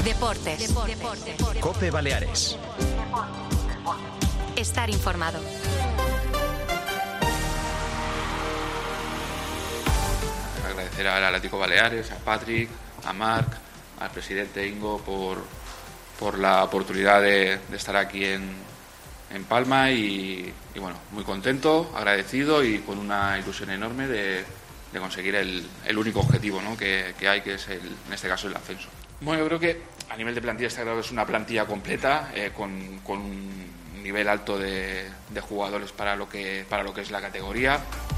Deportes. COPE Baleares. Estar informado. Agradecer al Atlético Baleares, a Patrick, a Marc, al presidente Ingo por la oportunidad de estar aquí en Palma y bueno, muy contento, agradecido y con una ilusión enorme de conseguir el único objetivo, ¿no?, que hay, que es en este caso el ascenso. Bueno, yo creo que a nivel de plantilla está claro que es una plantilla completa con un nivel alto de jugadores para lo que es la categoría.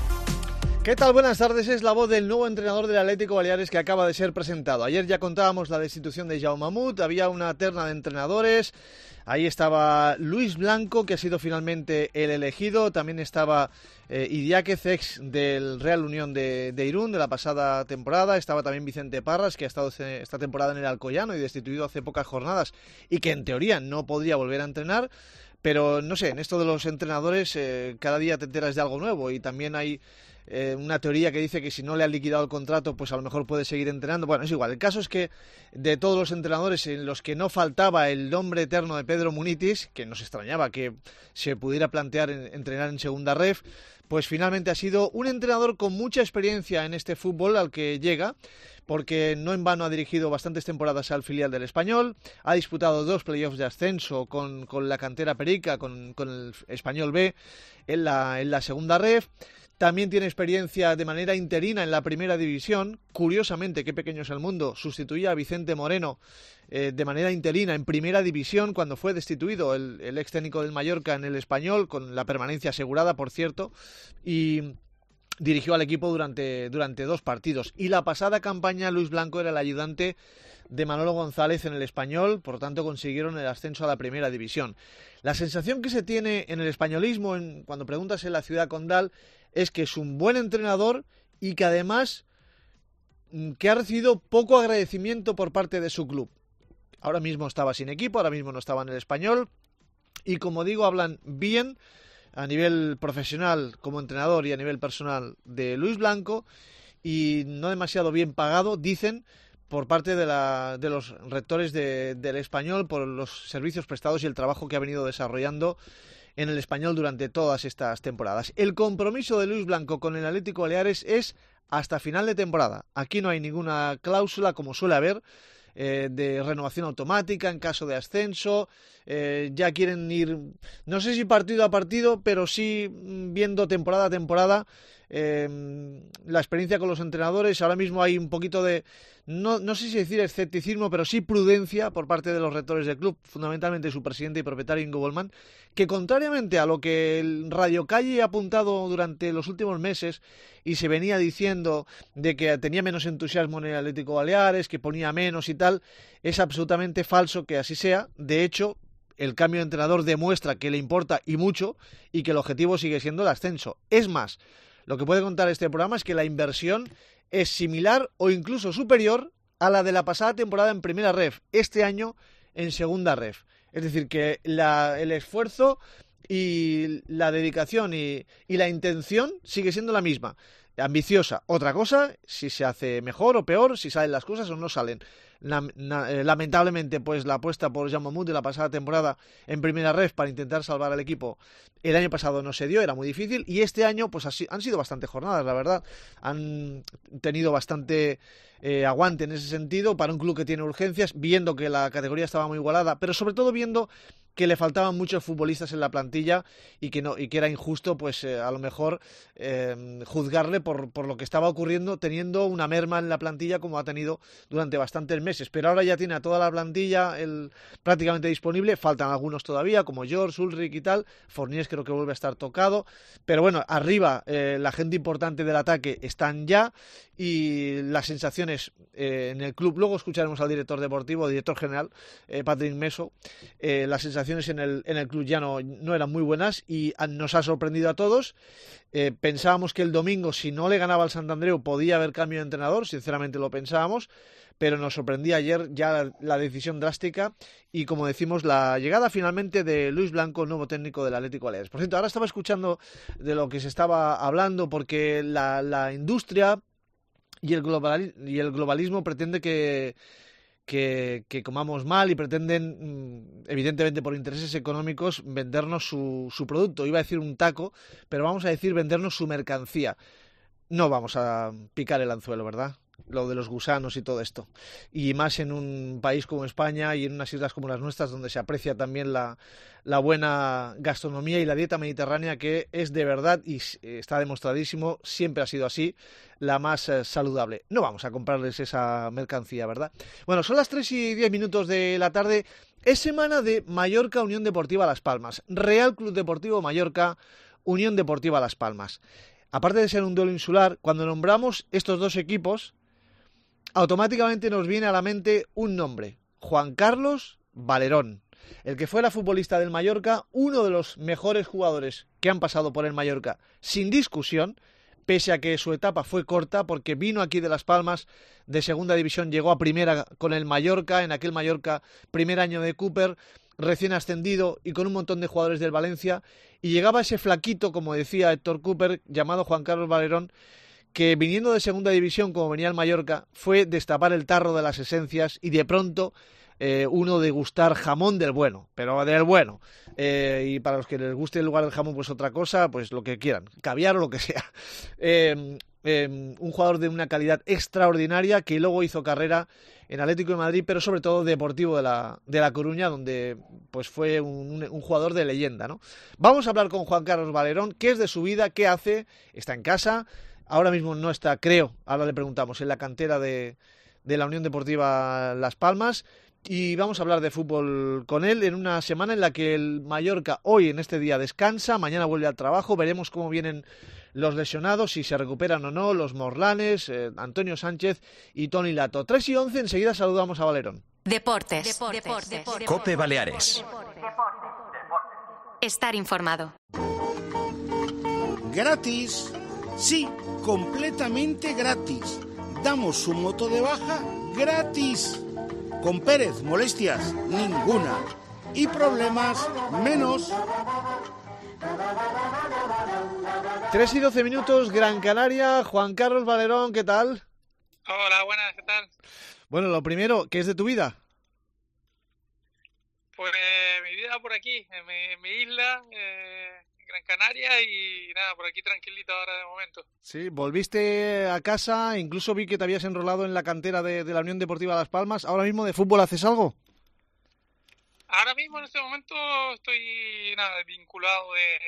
¿Qué tal? Buenas tardes, es la voz del nuevo entrenador del Atlético Baleares que acaba de ser presentado. Ayer ya contábamos la destitución de Jaume Mahmoud, había una terna de entrenadores, ahí estaba Luis Blanco, que ha sido finalmente el elegido, también estaba Idiáquez, ex del Real Unión de Irún de la pasada temporada, estaba también Vicente Parras, que ha estado esta temporada en el Alcoyano y destituido hace pocas jornadas y que en teoría no podría volver a entrenar. Pero no sé, en esto de los entrenadores cada día te enteras de algo nuevo y también hay una teoría que dice que si no le han liquidado el contrato pues a lo mejor puede seguir entrenando. Bueno, es igual, el caso es que de todos los entrenadores en los que no faltaba el nombre eterno de Pedro Munitis, que nos extrañaba que se pudiera plantear entrenar en segunda ref, pues finalmente ha sido un entrenador con mucha experiencia en este fútbol al que llega, porque no en vano ha dirigido bastantes temporadas al filial del Español, ha disputado 2 playoffs de ascenso con la cantera Perica, con el Español B en la segunda ref. También tiene experiencia de manera interina en la primera división. Curiosamente, qué pequeño es el mundo, sustituía a Vicente Moreno de manera interina en primera división cuando fue destituido el ex técnico del Mallorca en el Español, con la permanencia asegurada, por cierto, y dirigió al equipo durante 2 partidos. Y la pasada campaña Luis Blanco era el ayudante de Manolo González en el Español, por lo tanto consiguieron el ascenso a la primera división. La sensación que se tiene en el españolismo, cuando preguntas en la ciudad condal, es que es un buen entrenador y que además que ha recibido poco agradecimiento por parte de su club. Ahora mismo estaba sin equipo, ahora mismo no estaba en el Español y, como digo, hablan bien a nivel profesional como entrenador y a nivel personal de Luis Blanco, y no demasiado bien pagado, dicen, por parte de los rectores del Español por los servicios prestados y el trabajo que ha venido desarrollando en el Español durante todas estas temporadas. El compromiso de Luis Blanco con el Atlético Baleares es hasta final de temporada. Aquí no hay ninguna cláusula, como suele haber, de renovación automática en caso de ascenso. Ya quieren ir, no sé si partido a partido, pero sí viendo temporada a temporada la experiencia con los entrenadores. Ahora mismo hay un poquito de, no sé si decir escepticismo, pero sí prudencia por parte de los rectores del club, fundamentalmente su presidente y propietario Ingo Bollmann, que contrariamente a lo que el Radio Calle ha apuntado durante los últimos meses y se venía diciendo de que tenía menos entusiasmo en el Atlético Baleares, que ponía menos y tal, es absolutamente falso que así sea. De hecho, el cambio de entrenador demuestra que le importa y mucho y que el objetivo sigue siendo el ascenso. Es más, lo que puede contar este programa es que la inversión es similar o incluso superior a la de la pasada temporada en primera ref, este año en segunda ref. Es decir, que el esfuerzo y la dedicación y la intención sigue siendo la misma. Ambiciosa. Otra cosa, si se hace mejor o peor, si salen las cosas o no salen. Lamentablemente, pues la apuesta por Jaume Mahmoud de la pasada temporada en primera ref para intentar salvar al equipo el año pasado no se dio, era muy difícil, y este año pues han sido bastantes jornadas, la verdad. Han tenido bastante aguante en ese sentido para un club que tiene urgencias, viendo que la categoría estaba muy igualada, pero sobre todo viendo que le faltaban muchos futbolistas en la plantilla y que era injusto pues a lo mejor juzgarle por lo que estaba ocurriendo, teniendo una merma en la plantilla como ha tenido durante bastantes meses. Pero ahora ya tiene a toda la plantilla prácticamente disponible, faltan algunos todavía como George, Ulrich y tal. Fornés creo que vuelve a estar tocado, pero bueno, arriba la gente importante del ataque están ya, y las sensaciones en el club, luego escucharemos al director deportivo, director general, Patrick Meso, las sensaciones en el club ya no eran muy buenas y nos ha sorprendido a todos. Pensábamos que el domingo, si no le ganaba al Sant Andreu, podía haber cambio de entrenador, sinceramente lo pensábamos, pero nos sorprendía ayer ya la decisión drástica y, como decimos, la llegada finalmente de Luis Blanco, nuevo técnico del Atlético Baleares. Por cierto, ahora estaba escuchando de lo que se estaba hablando, porque la industria y el globalismo pretende que que comamos mal y pretenden, evidentemente por intereses económicos, vendernos su producto. Iba a decir un taco, pero vamos a decir vendernos su mercancía. No vamos a picar el anzuelo, ¿verdad? Lo de los gusanos y todo esto. Y más en un país como España y en unas islas como las nuestras, donde se aprecia también la buena gastronomía y la dieta mediterránea, que es de verdad, y está demostradísimo, siempre ha sido así, la más saludable. No vamos a comprarles esa mercancía, ¿verdad? Bueno, son las 3:10 de la tarde. Es semana de Mallorca Unión Deportiva Las Palmas. Real Club Deportivo Mallorca, Unión Deportiva Las Palmas. Aparte de ser un duelo insular, cuando nombramos estos dos equipos, automáticamente nos viene a la mente un nombre: Juan Carlos Valerón, el que fuera futbolista del Mallorca, uno de los mejores jugadores que han pasado por el Mallorca, sin discusión, pese a que su etapa fue corta, porque vino aquí de Las Palmas, de segunda división, llegó a primera con el Mallorca, en aquel Mallorca, primer año de Cooper, recién ascendido y con un montón de jugadores del Valencia, y llegaba ese flaquito, como decía Héctor Cooper, llamado Juan Carlos Valerón, que viniendo de segunda división, como venía el Mallorca, fue destapar el tarro de las esencias y de pronto uno degustar jamón del bueno, pero del bueno. Y para los que les guste el lugar del jamón, pues otra cosa, pues lo que quieran, caviar o lo que sea. Un jugador de una calidad extraordinaria que luego hizo carrera en Atlético de Madrid, pero sobre todo Deportivo de La Coruña, donde pues fue un jugador de leyenda, ¿no? Vamos a hablar con Juan Carlos Valerón, qué es de su vida, qué hace, está en casa. Ahora mismo no está, creo, ahora le preguntamos, en la cantera de la Unión Deportiva Las Palmas, y vamos a hablar de fútbol con él en una semana en la que el Mallorca hoy en este día descansa, mañana vuelve al trabajo, veremos cómo vienen los lesionados, si se recuperan o no, los Morlanes, Antonio Sánchez y Toni Lato. 3:11, enseguida saludamos a Valerón. Deportes. COPE Baleares. Estar informado. Gratis. Sí, completamente gratis. Damos su moto de baja gratis. Con Pérez, molestias ninguna. Y problemas menos. 3:12, Gran Canaria. Juan Carlos Valerón, ¿qué tal? Hola, buenas, ¿qué tal? Bueno, lo primero, ¿qué es de tu vida? Pues mi vida por aquí, en mi isla, Gran Canaria, y nada, por aquí tranquilito ahora de momento. Sí, volviste a casa, incluso vi que te habías enrolado en la cantera de la Unión Deportiva Las Palmas. ¿Ahora mismo de fútbol haces algo? Ahora mismo en este momento estoy vinculado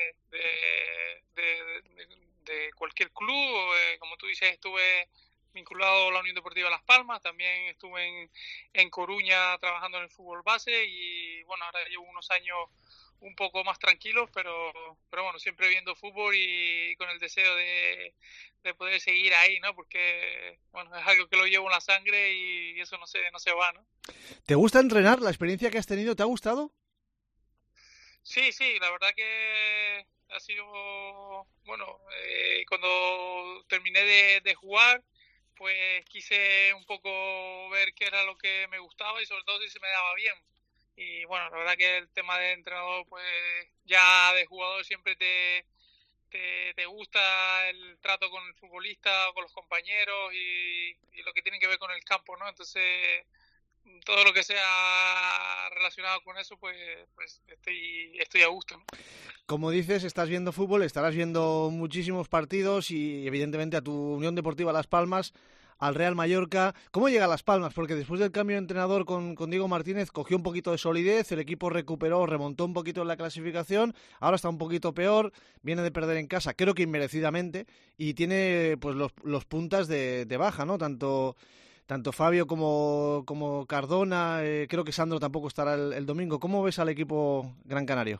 de cualquier club. Como tú dices, estuve vinculado a la Unión Deportiva Las Palmas, también estuve en Coruña trabajando en el fútbol base, y bueno, ahora llevo unos años un poco más tranquilos, pero bueno, siempre viendo fútbol y con el deseo de poder seguir ahí, ¿no? Porque bueno, es algo que lo llevo en la sangre y eso no se va, ¿no? ¿Te gusta entrenar? ¿La experiencia que has tenido te ha gustado? Sí, la verdad que ha sido, bueno, cuando terminé de jugar, pues quise un poco ver qué era lo que me gustaba y sobre todo si se me daba bien. Y bueno, la verdad que el tema de entrenador, pues ya de jugador siempre te gusta el trato con el futbolista, con los compañeros y lo que tiene que ver con el campo, ¿no? Entonces, todo lo que sea relacionado con eso, pues estoy a gusto, ¿no? Como dices, estás viendo fútbol, estarás viendo muchísimos partidos y evidentemente a tu Unión Deportiva Las Palmas, al Real Mallorca. ¿Cómo llega a Las Palmas? Porque después del cambio de entrenador con Diego Martínez cogió un poquito de solidez, el equipo remontó un poquito en la clasificación, ahora está un poquito peor, viene de perder en casa, creo que inmerecidamente, y tiene pues los puntas de baja, ¿no? Tanto Fabio como Cardona, creo que Sandro tampoco estará el domingo. ¿Cómo ves al equipo gran canario?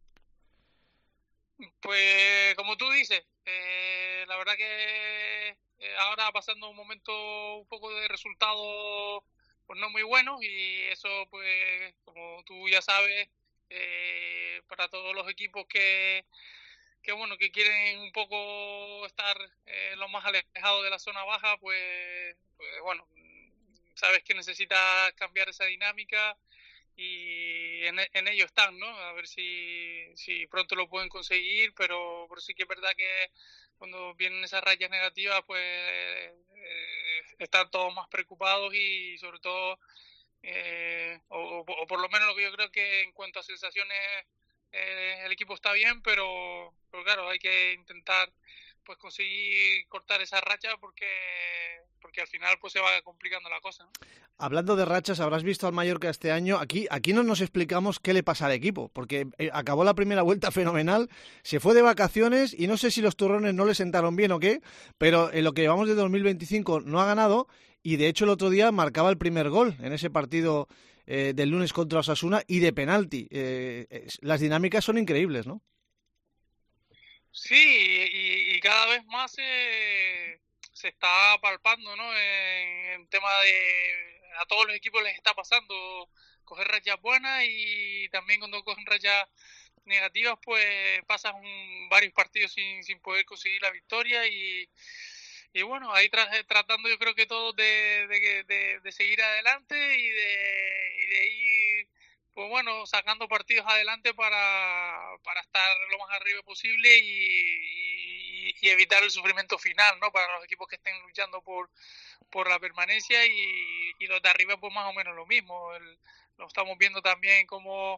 Pues como tú dices, la verdad que ahora pasando un momento un poco de resultados pues no muy buenos, y eso pues como tú ya sabes, para todos los equipos que bueno, que quieren un poco estar lo más alejado de la zona baja, pues bueno, sabes que necesitas cambiar esa dinámica y en ello están, ¿no? A ver si pronto lo pueden conseguir, pero sí que es verdad que cuando vienen esas rayas negativas, pues están todos más preocupados y sobre todo o por lo menos lo que yo creo que en cuanto a sensaciones el equipo está bien, pero claro, hay que intentar pues conseguir cortar esa racha porque al final pues se va complicando la cosa, ¿no? Hablando de rachas, habrás visto al Mallorca este año. Aquí no nos explicamos qué le pasa al equipo, porque acabó la primera vuelta fenomenal, se fue de vacaciones y no sé si los turrones no le sentaron bien o qué, pero en lo que llevamos de 2025 no ha ganado y de hecho el otro día marcaba el primer gol en ese partido del lunes contra Osasuna y de penalti. Las dinámicas son increíbles, ¿no? Sí, y cada vez más se está palpando, ¿no? En tema de a todos los equipos les está pasando coger rachas buenas y también cuando cogen rachas negativas, pues pasan varios partidos sin poder conseguir la victoria y bueno, ahí tratando yo creo que todos de seguir adelante y de ir pues bueno, sacando partidos adelante para estar lo más arriba posible y evitar el sufrimiento final, ¿no? Para los equipos que estén luchando por la permanencia y los de arriba pues más o menos lo mismo. Lo estamos viendo también como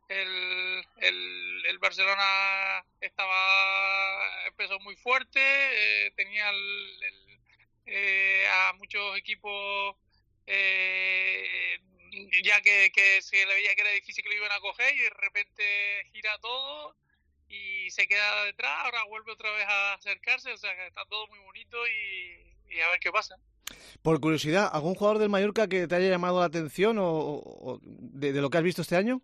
el Barcelona empezó muy fuerte, tenía a muchos equipos ya que se le veía que era difícil que lo iban a coger y de repente gira todo y se queda detrás, ahora vuelve otra vez a acercarse, o sea que está todo muy bonito y a ver qué pasa. Por curiosidad, ¿algún jugador del Mallorca que te haya llamado la atención o de lo que has visto este año?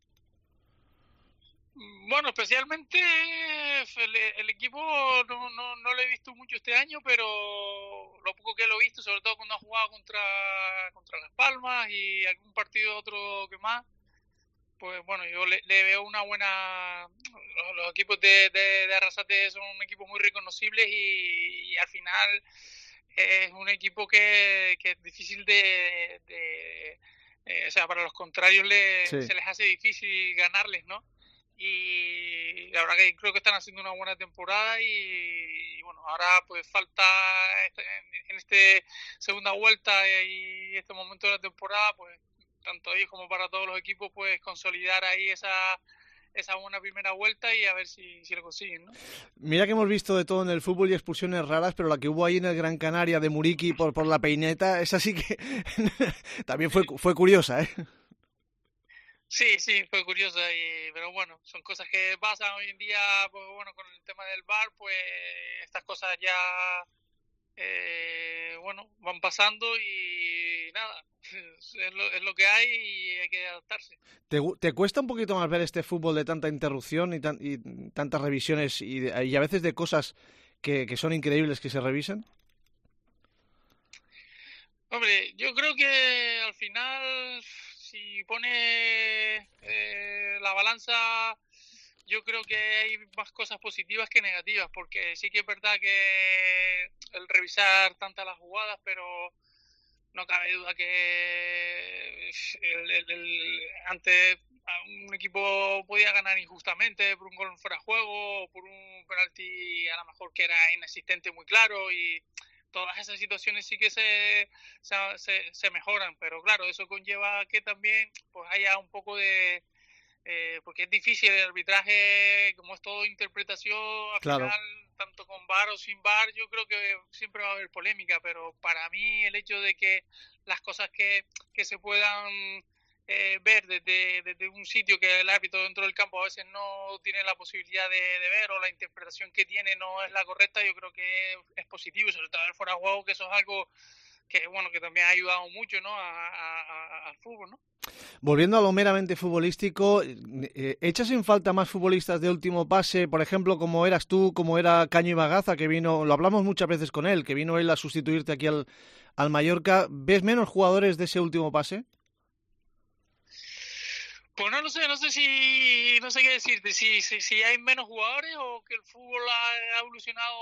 Bueno, especialmente el equipo no lo he visto mucho este año, pero lo poco que lo he visto, sobre todo cuando ha jugado contra Las Palmas y algún partido otro que más, pues bueno, yo le veo una buena... Los equipos de Arrasate son equipos muy reconocibles y al final es un equipo que es difícil o sea, para los contrarios Sí. se les hace difícil ganarles, ¿no? Y la verdad que creo que están haciendo una buena temporada y bueno, ahora pues falta en este segunda vuelta y este momento de la temporada, pues tanto ellos como para todos los equipos, pues consolidar ahí esa buena primera vuelta y a ver si lo consiguen, ¿no? Mira que hemos visto de todo en el fútbol y expulsiones raras, pero la que hubo ahí en el Gran Canaria de Muriqui por la peineta, esa sí que también fue curiosa, ¿eh? Sí, fue curiosa, pero bueno, son cosas que pasan hoy en día, pues bueno, con el tema del VAR, pues estas cosas ya, bueno, van pasando y nada, es lo que hay y hay que adaptarse. ¿Te cuesta un poquito más ver este fútbol de tanta interrupción y tantas revisiones y a veces de cosas que son increíbles que se revisen? Hombre, yo creo que al final, si pone la balanza, yo creo que hay más cosas positivas que negativas, porque sí que es verdad que el revisar tantas las jugadas, pero no cabe duda que antes un equipo podía ganar injustamente por un gol fuera de juego o por un penalti a lo mejor que era inexistente muy claro y todas esas situaciones sí que se mejoran, pero claro, eso conlleva que también pues haya un poco de... porque es difícil el arbitraje, como es todo interpretación, al Claro. final, tanto con VAR o sin VAR, yo creo que siempre va a haber polémica, pero para mí el hecho de que las cosas que se puedan ver desde un sitio que el árbitro dentro del campo a veces no tiene la posibilidad de ver o la interpretación que tiene no es la correcta, yo creo que es positivo, sobre todo el fuera de juego, que eso es algo que bueno que también ha ayudado mucho, ¿no? Al fútbol, ¿no? Volviendo a lo meramente futbolístico, ¿echas en falta más futbolistas de último pase? Por ejemplo, como eras tú, como era Caño y Bagaza, que vino, lo hablamos muchas veces con él, que vino él a sustituirte aquí al Mallorca. ¿Ves menos jugadores de ese último pase? Pues no lo sé, no sé qué decirte, si hay menos jugadores o que el fútbol ha evolucionado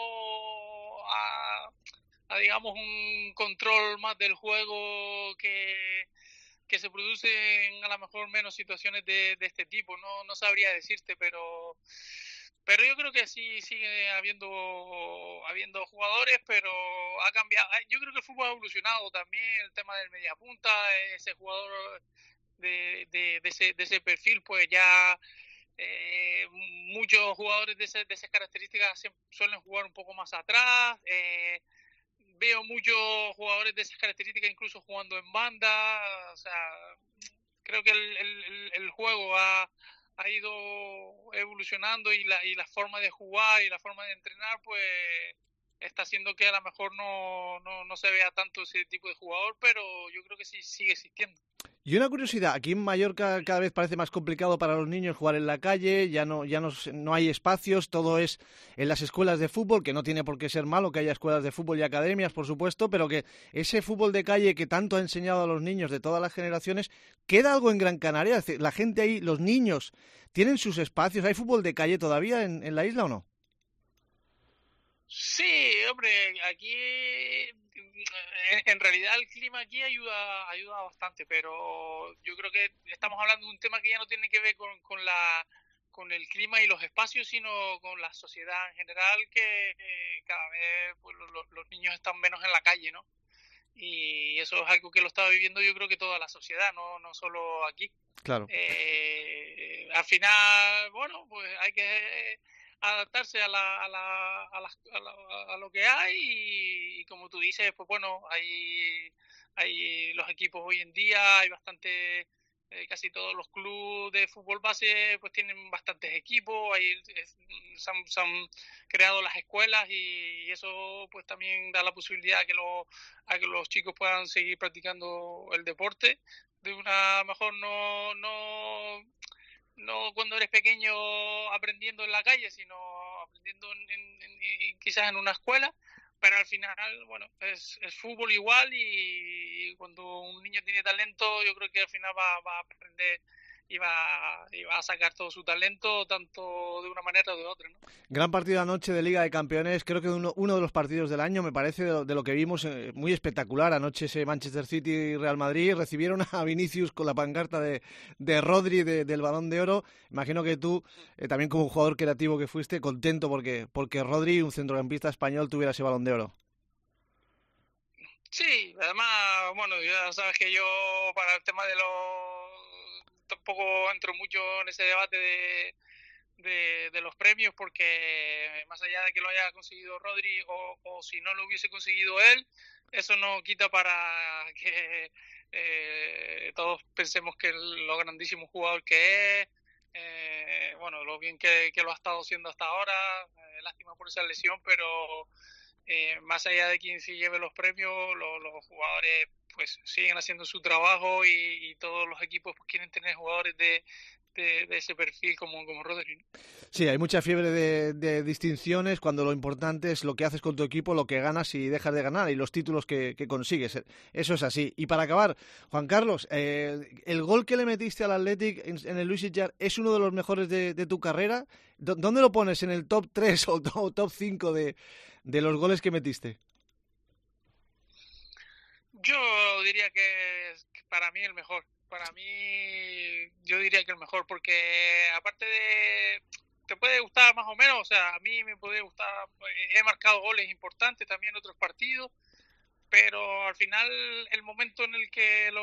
a digamos un control más del juego que se producen a lo mejor menos situaciones de este tipo, no sabría decirte, pero pero yo creo que sí sigue habiendo jugadores, pero ha cambiado. Yo creo que el fútbol ha evolucionado también, el tema del mediapunta, ese jugador de ese perfil, pues ya muchos jugadores de esas características suelen jugar un poco más atrás. Veo muchos jugadores de esas características incluso jugando en banda. O sea, creo que el juego ha ido evolucionando y la forma de jugar y la forma de entrenar pues está haciendo que a lo mejor no se vea tanto ese tipo de jugador, pero yo creo que sí sigue existiendo. Y una curiosidad, aquí en Mallorca cada vez parece más complicado para los niños jugar en la calle, no hay espacios, todo es en las escuelas de fútbol, que no tiene por qué ser malo que haya escuelas de fútbol y academias, por supuesto, pero que ese fútbol de calle que tanto ha enseñado a los niños de todas las generaciones, ¿queda algo en Gran Canaria? Es decir, la gente ahí, los niños, ¿tienen sus espacios? ¿Hay fútbol de calle todavía en la isla o no? Sí, hombre, aquí en realidad el clima aquí ayuda bastante, pero yo creo que estamos hablando de un tema que ya no tiene que ver con el clima y los espacios, sino con la sociedad en general, que cada vez pues, los niños están menos en la calle, ¿no? Y eso es algo que lo está viviendo yo creo que toda la sociedad, no solo aquí. Claro. Al final, bueno, pues hay que adaptarse a lo que hay y como tú dices, pues bueno, hay los equipos hoy en día, hay bastante, casi todos los clubes de fútbol base pues tienen bastantes equipos, se han creado las escuelas y eso pues también da la posibilidad a que los chicos puedan seguir practicando el deporte de una mejor no cuando eres pequeño aprendiendo en la calle, sino aprendiendo quizás en una escuela, pero al final, bueno, es fútbol igual y cuando un niño tiene talento, yo creo que al final va a aprender y va a sacar todo su talento, tanto de una manera o de otra, ¿no? Gran partido anoche de Liga de Campeones, creo que uno de los partidos del año, me parece, de lo que vimos, muy espectacular. Anoche ese Manchester City y Real Madrid recibieron a Vinicius con la pancarta de Rodri del Balón de Oro. Imagino que tú, también como un jugador creativo que fuiste, contento porque Rodri, un centrocampista español, tuviera ese Balón de Oro. Sí, además, bueno, ya sabes que yo para el tema de tampoco entro mucho en ese debate de los premios porque más allá de que lo haya conseguido Rodri o si no lo hubiese conseguido él, eso no quita para que todos pensemos que lo grandísimo jugador que es, bueno, lo bien que lo ha estado haciendo hasta ahora, lástima por esa lesión, pero más allá de quien sí lleve los premios, los jugadores pues siguen haciendo su trabajo y todos los equipos pues quieren tener jugadores de ese perfil como Rodri, ¿no? Sí, hay mucha fiebre de distinciones cuando lo importante es lo que haces con tu equipo, lo que ganas y dejas de ganar y los títulos que consigues. Eso es así. Y para acabar, Juan Carlos, el gol que le metiste al Athletic en el Luis Sitjar es uno de los mejores de tu carrera. ¿Dónde lo pones? ¿En el top 3 o top 5 de los goles que metiste? Yo diría que para mí el mejor. Para mí, yo diría que el mejor, porque aparte te puede gustar más o menos, o sea, a mí me puede gustar, he marcado goles importantes también en otros partidos, pero al final el momento en el que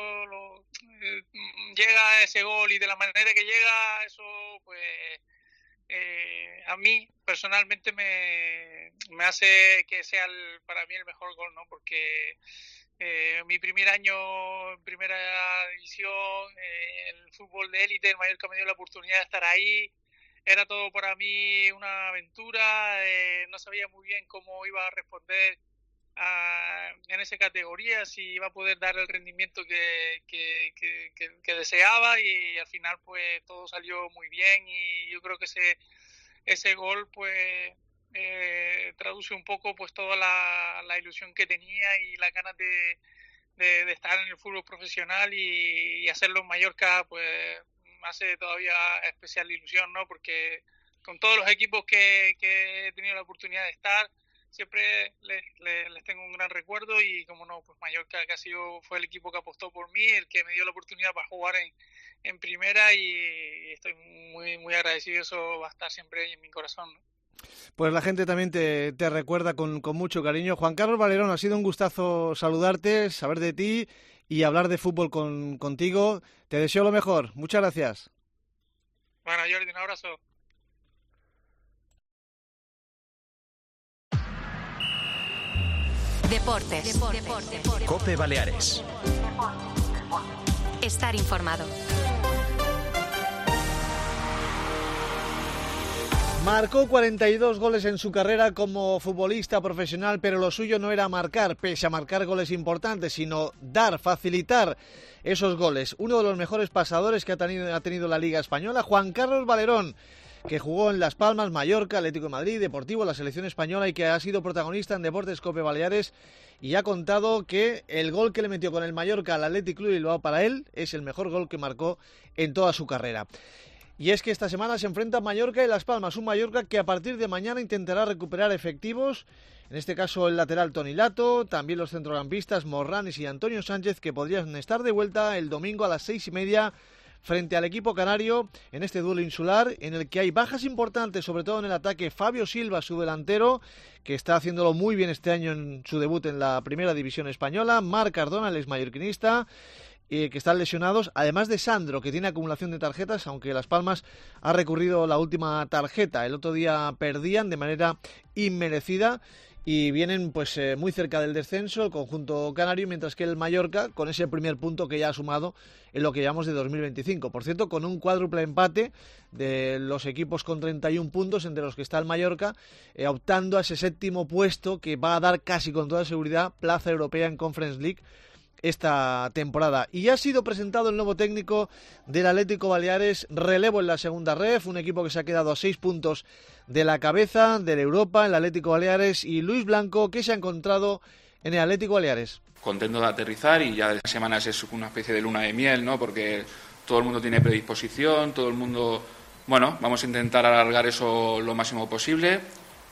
llega ese gol y de la manera que llega, eso pues a mí personalmente me hace que sea para mí el mejor gol, ¿no? Porque mi primer año en primera división, el fútbol de élite, el Mallorca me dio la oportunidad de estar ahí. Era todo para mí una aventura. No sabía muy bien cómo iba a responder en esa categoría, si iba a poder dar el rendimiento que deseaba y al final pues todo salió muy bien y yo creo que ese gol pues traduce un poco pues toda la ilusión que tenía y las ganas de estar en el fútbol profesional y hacerlo en Mallorca pues me hace todavía especial ilusión, ¿no? Porque con todos los equipos que he tenido la oportunidad de estar siempre les tengo un gran recuerdo y como no, pues Mallorca fue el equipo que apostó por mí, el que me dio la oportunidad para jugar en primera y estoy muy agradecido. Eso va a estar siempre ahí en mi corazón, ¿no? Pues la gente también te recuerda con mucho cariño. Juan Carlos Valerón, ha sido un gustazo saludarte, saber de ti y hablar de fútbol contigo. Te deseo lo mejor. Muchas gracias. Bueno, Jordi, un abrazo. Deportes. COPE Baleares. Estar informado. Marcó 42 goles en su carrera como futbolista profesional, pero lo suyo no era marcar, pese a marcar goles importantes, sino facilitar esos goles. Uno de los mejores pasadores que ha tenido la Liga Española, Juan Carlos Valerón, que jugó en Las Palmas, Mallorca, Atlético de Madrid, Deportivo, la selección española y que ha sido protagonista en Deportes COPE Baleares y ha contado que el gol que le metió con el Mallorca al Athletic Club Bilbao para él es el mejor gol que marcó en toda su carrera. Y es que esta semana se enfrentan Mallorca y Las Palmas, un Mallorca que a partir de mañana intentará recuperar efectivos, en este caso el lateral Toni Lato, también los centrocampistas Morranes y Antonio Sánchez, que podrían estar de vuelta el domingo a las 6:30 frente al equipo canario en este duelo insular, en el que hay bajas importantes, sobre todo en el ataque. Fabio Silva, su delantero, que está haciéndolo muy bien este año en su debut en la primera división española, Marc Cardona, el exmallorquinista, que están lesionados, además de Sandro, que tiene acumulación de tarjetas, aunque Las Palmas ha recurrido la última tarjeta. El otro día perdían de manera inmerecida y vienen pues muy cerca del descenso el conjunto canario, mientras que el Mallorca, con ese primer punto que ya ha sumado en lo que llamamos de 2025. Por cierto, con un cuádruple empate de los equipos con 31 puntos, entre los que está el Mallorca, optando a ese séptimo puesto que va a dar casi con toda seguridad plaza europea en Conference League esta temporada. Y ya ha sido presentado el nuevo técnico del Atlético Baleares, relevo en la segunda ref, un equipo que se ha quedado a 6 puntos de la cabeza de la Europa, el Atlético Baleares, y Luis Blanco, que se ha encontrado en el Atlético Baleares. Contento de aterrizar y ya de semanas es una especie de luna de miel, ¿no? Porque todo el mundo tiene predisposición, todo el mundo... Bueno, vamos a intentar alargar eso lo máximo posible.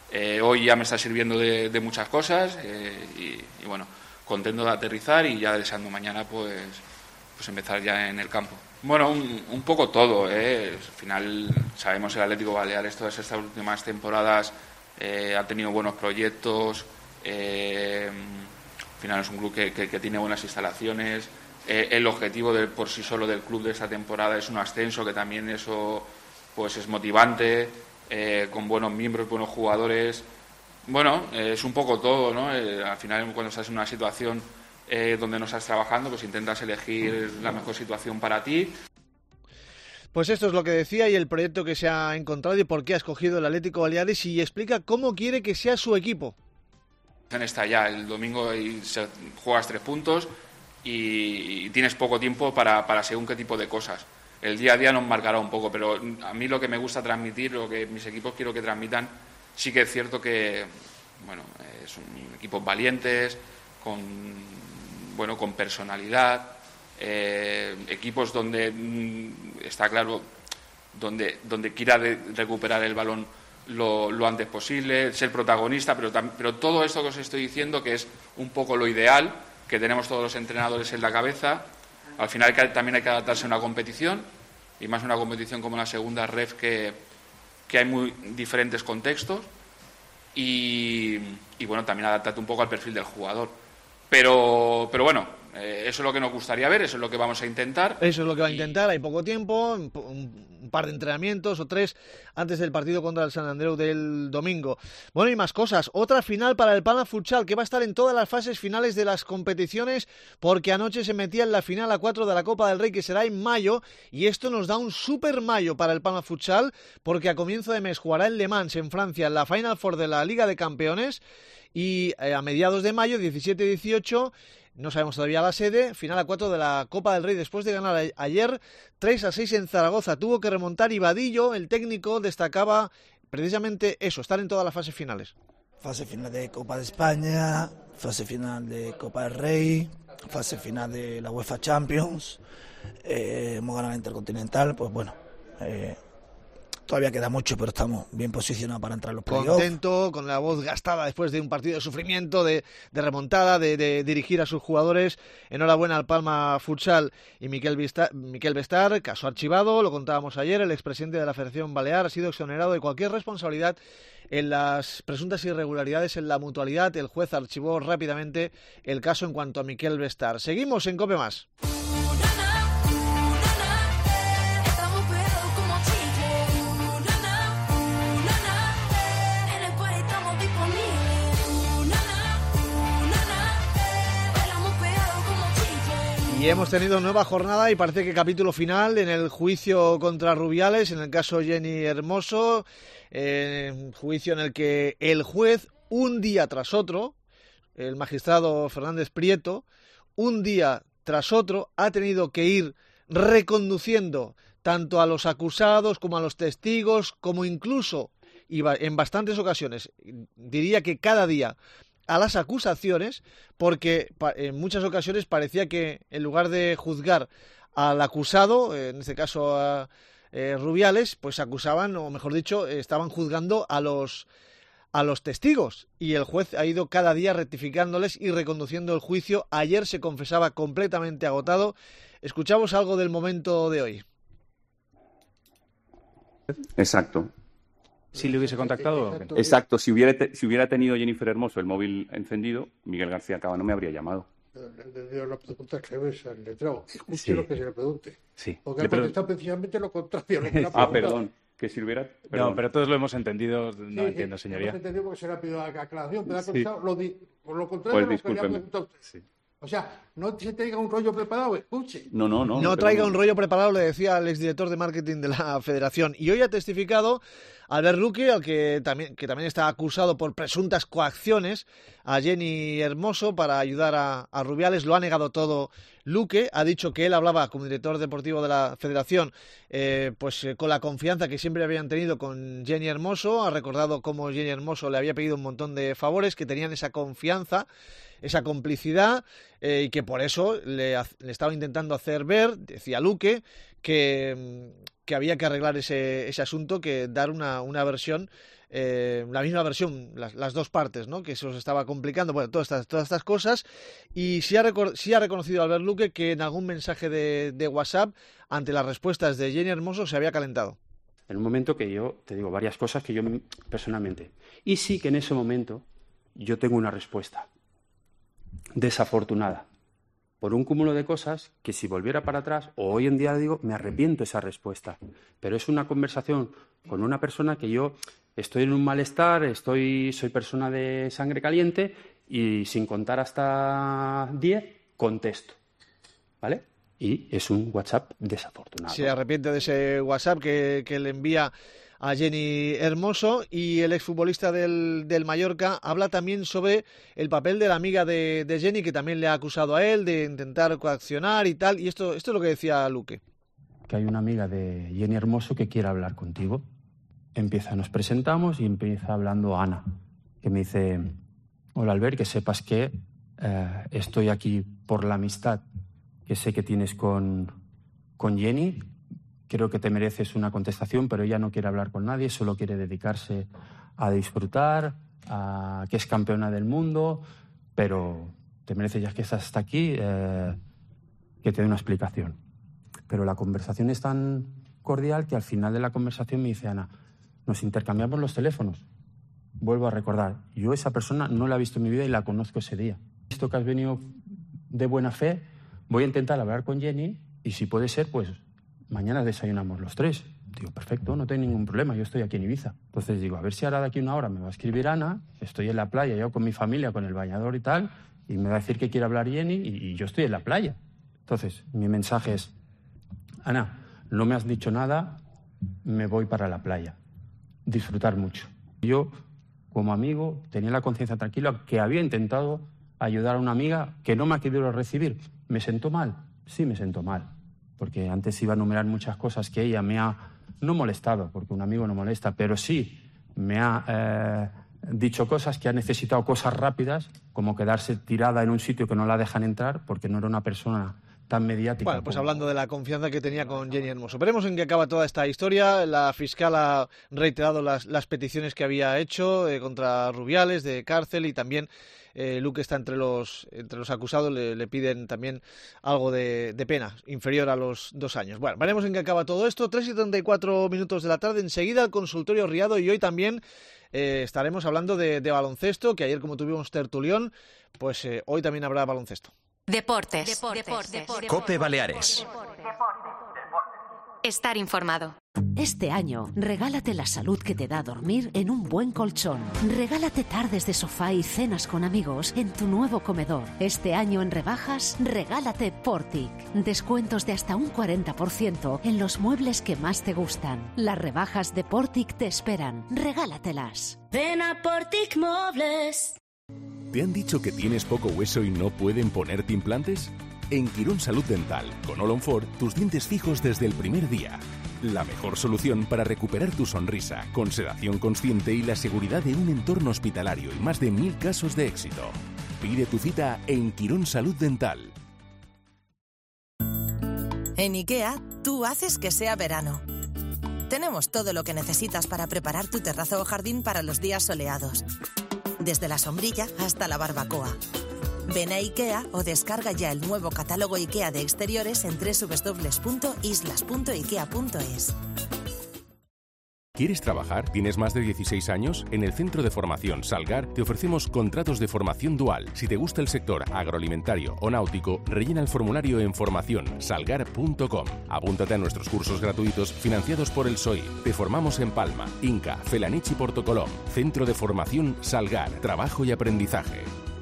Hoy ya me está sirviendo de muchas cosas y bueno, contento de aterrizar y ya deseando mañana pues empezar ya en el campo. Bueno, un poco todo, Al final sabemos el Atlético Baleares todas estas últimas temporadas ha tenido buenos proyectos, al final es un club que tiene buenas instalaciones, el objetivo por sí solo del club de esta temporada es un ascenso, que también eso pues es motivante, con buenos miembros, buenos jugadores. Bueno, es un poco todo, ¿no? Al final, cuando estás en una situación donde no estás trabajando, pues intentas elegir la mejor situación para ti. Pues esto es lo que decía y el proyecto que se ha encontrado y por qué ha escogido el Atlético Baleares, y explica cómo quiere que sea su equipo. Está ya el domingo y juegas 3 puntos y tienes poco tiempo para según qué tipo de cosas. El día a día nos marcará un poco, pero a mí lo que me gusta transmitir, lo que mis equipos quiero que transmitan, sí que es cierto que bueno, son equipos valientes, con personalidad, equipos donde está claro, donde quiera recuperar el balón lo antes posible, ser protagonista, pero todo esto que os estoy diciendo, que es un poco lo ideal que tenemos todos los entrenadores en la cabeza. Al final también hay que adaptarse a una competición, y más una competición como la segunda ref, que hay muy diferentes contextos, y bueno, también adaptarte un poco al perfil del jugador. Pero bueno, eso es lo que nos gustaría ver, eso es lo que vamos a intentar. Eso es lo que va a intentar, hay poco tiempo, un par de entrenamientos o 3 antes del partido contra el San Andreu del domingo. Bueno, y más cosas, otra final para el Palma Futsal, que va a estar en todas las fases finales de las competiciones, porque anoche se metía en la final a 4 de la Copa del Rey, que será en mayo, y esto nos da un super mayo para el Palma Futsal, porque a comienzo de mes jugará en Le Mans, en Francia, en la Final Four de la Liga de Campeones, y a mediados de mayo, 17-18, no sabemos todavía la sede, final a 4 de la Copa del Rey, después de ganar ayer 3-6 en Zaragoza. Tuvo que remontar y Vadillo, el técnico, destacaba precisamente eso, estar en todas las fases finales. Fase final de Copa de España, fase final de Copa del Rey, fase final de la UEFA Champions, hemos ganado la Intercontinental, pues bueno, Todavía queda mucho, pero estamos bien posicionados para entrar en los playoffs. Contento, con la voz gastada después de un partido de sufrimiento, de remontada, de dirigir a sus jugadores. Enhorabuena al Palma Futsal y Miquel Bestar, caso archivado, lo contábamos ayer, el expresidente de la Federación Balear ha sido exonerado de cualquier responsabilidad en las presuntas irregularidades en la mutualidad. El juez archivó rápidamente el caso en cuanto a Miquel Bestar. Seguimos en COPE Más. Y hemos tenido nueva jornada y parece que capítulo final en el juicio contra Rubiales, en el caso Jenny Hermoso, juicio en el que el juez, un día tras otro, el magistrado Fernández Prieto, un día tras otro, ha tenido que ir reconduciendo tanto a los acusados como a los testigos, como incluso, y en bastantes ocasiones, diría que cada día, a las acusaciones, porque en muchas ocasiones parecía que en lugar de juzgar al acusado, en este caso a Rubiales, pues acusaban, o mejor dicho, estaban juzgando a los testigos, y el juez ha ido cada día rectificándoles y reconduciendo el juicio. Ayer se confesaba completamente agotado. Escuchamos algo del momento de hoy. Exacto. ¿Si le hubiese contactado? Exacto, si hubiera tenido Jennifer Hermoso el móvil encendido, Miguel García Cava no me habría llamado. La pregunta que ves al letrado. Escuche Sí. lo que se le pregunte. Sí. Porque ha contestado precisamente lo contrario. Lo que le ha Ah, preguntado. perdón, que si hubiera... No, pero todos lo hemos entendido. Sí, No entiendo, señoría. Hemos entendido porque se le ha pedido aclaración, pero ha Sí. contestado por lo contrario Pues a lo que le ha discúlpeme. preguntado usted. Sí. O sea, no se traiga un rollo preparado, escuche. No. No traiga un rollo preparado, le decía al exdirector de marketing de la Federación. Y hoy ha testificado Albert Luque, al que también está acusado por presuntas coacciones a Jenny Hermoso para ayudar a Rubiales. Lo ha negado todo Luque. Ha dicho que él hablaba como director deportivo de la Federación con la confianza que siempre habían tenido con Jenny Hermoso. Ha recordado cómo Jenny Hermoso le había pedido un montón de favores, que tenían esa confianza, esa complicidad, y que por eso le estaba intentando hacer ver, decía Luque, que había que arreglar ese asunto, que dar una versión, la misma versión, las dos partes, ¿no? Que eso se estaba complicando, bueno, todas estas cosas. Y sí ha reconocido Albert Luque que en algún mensaje de WhatsApp, ante las respuestas de Jenny Hermoso, se había calentado. En un momento que yo te digo varias cosas que yo personalmente, y sí que en ese momento yo tengo una respuesta desafortunada por un cúmulo de cosas que, si volviera para atrás, o hoy en día digo, me arrepiento esa respuesta, pero es una conversación con una persona que yo estoy en un malestar, soy persona de sangre caliente, y sin contar hasta 10 contesto, ¿vale? Y es un WhatsApp desafortunado. Se arrepiente de ese WhatsApp que le envía a Jenny Hermoso. Y el exfutbolista del Mallorca habla también sobre el papel de la amiga de Jenny, que también le ha acusado a él de intentar coaccionar y tal. Y esto es lo que decía Luque. Que hay una amiga de Jenny Hermoso que quiere hablar contigo. Nos presentamos y empieza hablando Ana, que me dice: hola Albert, que sepas que estoy aquí por la amistad que sé que tienes con Jenny. Creo que te mereces una contestación, pero ella no quiere hablar con nadie, solo quiere dedicarse a disfrutar, a que es campeona del mundo, pero te mereces, ya que estás hasta aquí, que te dé una explicación. Pero la conversación es tan cordial que al final de la conversación me dice Ana: nos intercambiamos los teléfonos. Vuelvo a recordar, yo esa persona no la he visto en mi vida y la conozco ese día. Visto que has venido de buena fe, voy a intentar hablar con Jenny y, si puede ser, pues mañana desayunamos los tres. Digo, perfecto, no tengo ningún problema, yo estoy aquí en Ibiza. Entonces digo, a ver si ahora de aquí una hora me va a escribir Ana, estoy en la playa yo con mi familia, con el bañador y tal, y me va a decir que quiere hablar Jenny y yo estoy en la playa. Entonces mi mensaje es: Ana, no me has dicho nada, me voy para la playa. Disfrutar mucho. Yo, como amigo, tenía la conciencia tranquila que había intentado ayudar a una amiga que no me ha querido recibir. ¿Me sentó mal? Sí, me sentó mal, porque antes iba a enumerar muchas cosas que ella me ha no molestado, porque un amigo no molesta, pero sí me ha dicho cosas que ha necesitado cosas rápidas, como quedarse tirada en un sitio que no la dejan entrar, porque no era una persona tan mediática. Bueno, pues como... hablando de la confianza que tenía con Jenny Hermoso. Veremos en qué acaba toda esta historia. La fiscal ha reiterado las peticiones que había hecho contra Rubiales de cárcel, y también Luque está entre los acusados. Le piden también algo de pena, inferior a los 2 años. Bueno, veremos en qué acaba todo esto. 3:34 de la tarde, enseguida el consultorio Riado, y hoy también estaremos hablando de baloncesto, que ayer como tuvimos tertulión, pues hoy también habrá baloncesto. Deportes. COPE Baleares. Estar informado. Este año, regálate la salud que te da dormir en un buen colchón. Regálate tardes de sofá y cenas con amigos en tu nuevo comedor. Este año en rebajas, regálate Portic. Descuentos de hasta un 40% en los muebles que más te gustan. Las rebajas de Portic te esperan. Regálatelas. Ven a Portic Mobles. ¿Te han dicho que tienes poco hueso y no pueden ponerte implantes? En Quirón Salud Dental, con All on 4, tus dientes fijos desde el primer día. La mejor solución para recuperar tu sonrisa, con sedación consciente y la seguridad de un entorno hospitalario y más de 1000 casos de éxito. Pide tu cita en Quirón Salud Dental. En IKEA, tú haces que sea verano. Tenemos todo lo que necesitas para preparar tu terraza o jardín para los días soleados. Desde la sombrilla hasta la barbacoa. Ven a IKEA o descarga ya el nuevo catálogo IKEA de exteriores en www.islas.ikea.es. ¿Quieres trabajar? ¿Tienes más de 16 años? En el Centro de Formación Salgar te ofrecemos contratos de formación dual. Si te gusta el sector agroalimentario o náutico, rellena el formulario en formacionsalgar.com. Apúntate a nuestros cursos gratuitos financiados por el SOI. Te formamos en Palma, Inca, Felanich y Portocolom. Centro de Formación Salgar. Trabajo y aprendizaje.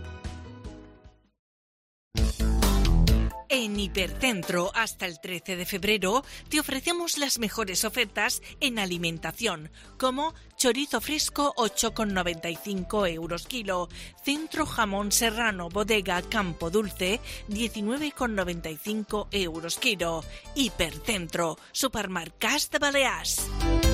En Hipercentro, hasta el 13 de febrero, te ofrecemos las mejores ofertas en alimentación, como chorizo fresco 8,95 € kilo, centro jamón serrano bodega Campo Dulce 19,95 € kilo. Hipercentro, Supermercats de Balears.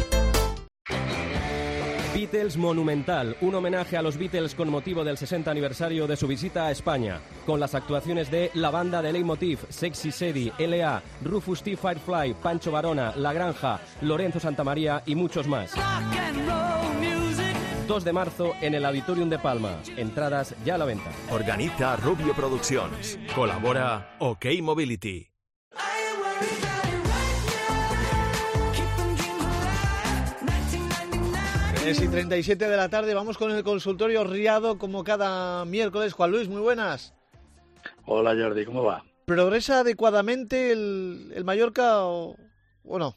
Beatles Monumental, un homenaje a los Beatles con motivo del 60 aniversario de su visita a España, con las actuaciones de la banda de Leitmotiv, Sexy Sadie, L.A., Rufus T. Firefly, Pancho Varona, La Granja, Lorenzo Santamaría y muchos más. 2 de marzo en el Auditorium de Palma. Entradas ya a la venta. Organiza Rubio Productions. Colabora OK Mobility. 3:37 de la tarde, vamos con el consultorio Riado como cada miércoles. Juan Luis, muy buenas. Hola Jordi, ¿cómo va? ¿Progresa adecuadamente el Mallorca o no?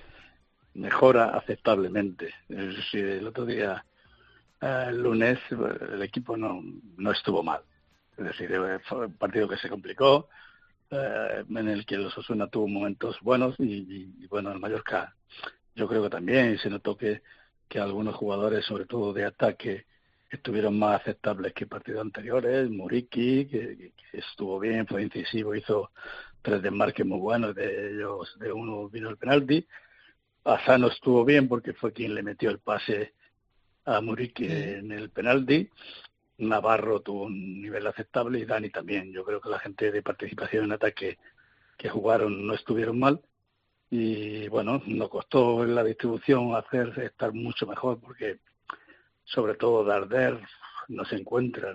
Mejora aceptablemente. Es decir, el otro día, el lunes, el equipo no estuvo mal. Es decir, fue un partido que se complicó, en el que los Osasuna tuvo momentos buenos y bueno, el Mallorca yo creo que también se notó que algunos jugadores, sobre todo de ataque, estuvieron más aceptables que partidos anteriores. Muriqui, que estuvo bien, fue incisivo, hizo 3 desmarques muy buenos, de ellos de uno vino el penalti. Asano estuvo bien porque fue quien le metió el pase a Muriqui en el penalti. Navarro tuvo un nivel aceptable y Dani también. Yo creo que la gente de participación en ataque que jugaron no estuvieron mal. Y bueno, nos costó en la distribución estar mucho mejor porque sobre todo Darder no se encuentra,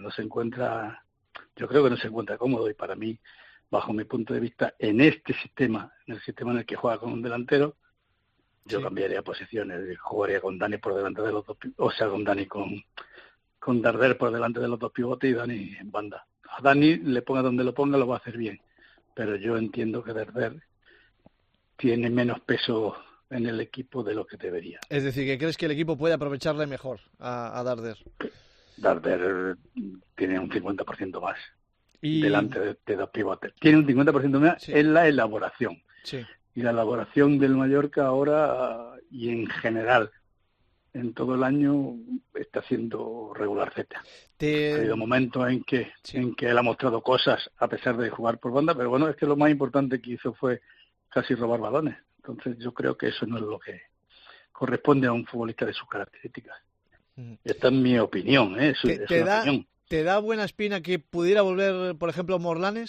yo creo que no se encuentra cómodo, y para mí, bajo mi punto de vista, en este sistema, en el sistema en el que juega con un delantero, yo cambiaría posiciones, jugaría con Dani por delante de los dos, o sea, con Dani con Darder por delante de los dos pivotes y Dani en banda. A Dani le ponga donde lo ponga, lo va a hacer bien, pero yo entiendo que Darder tiene menos peso en el equipo de lo que debería. Es decir, que crees que el equipo puede aprovecharle mejor a Darder. Darder tiene un 50% más delante de dos pivotes. Tiene un 50% más en la elaboración. Sí. Y la elaboración del Mallorca ahora y en general en todo el año está siendo regular Z. Ha habido momentos en que él ha mostrado cosas a pesar de jugar por banda, pero bueno, es que lo más importante que hizo fue casi robar balones. Entonces yo creo que eso no es lo que corresponde a un futbolista de sus características. Esta es mi opinión, ¿eh? Es una opinión. ¿Te da buena espina que pudiera volver, por ejemplo, Morlanes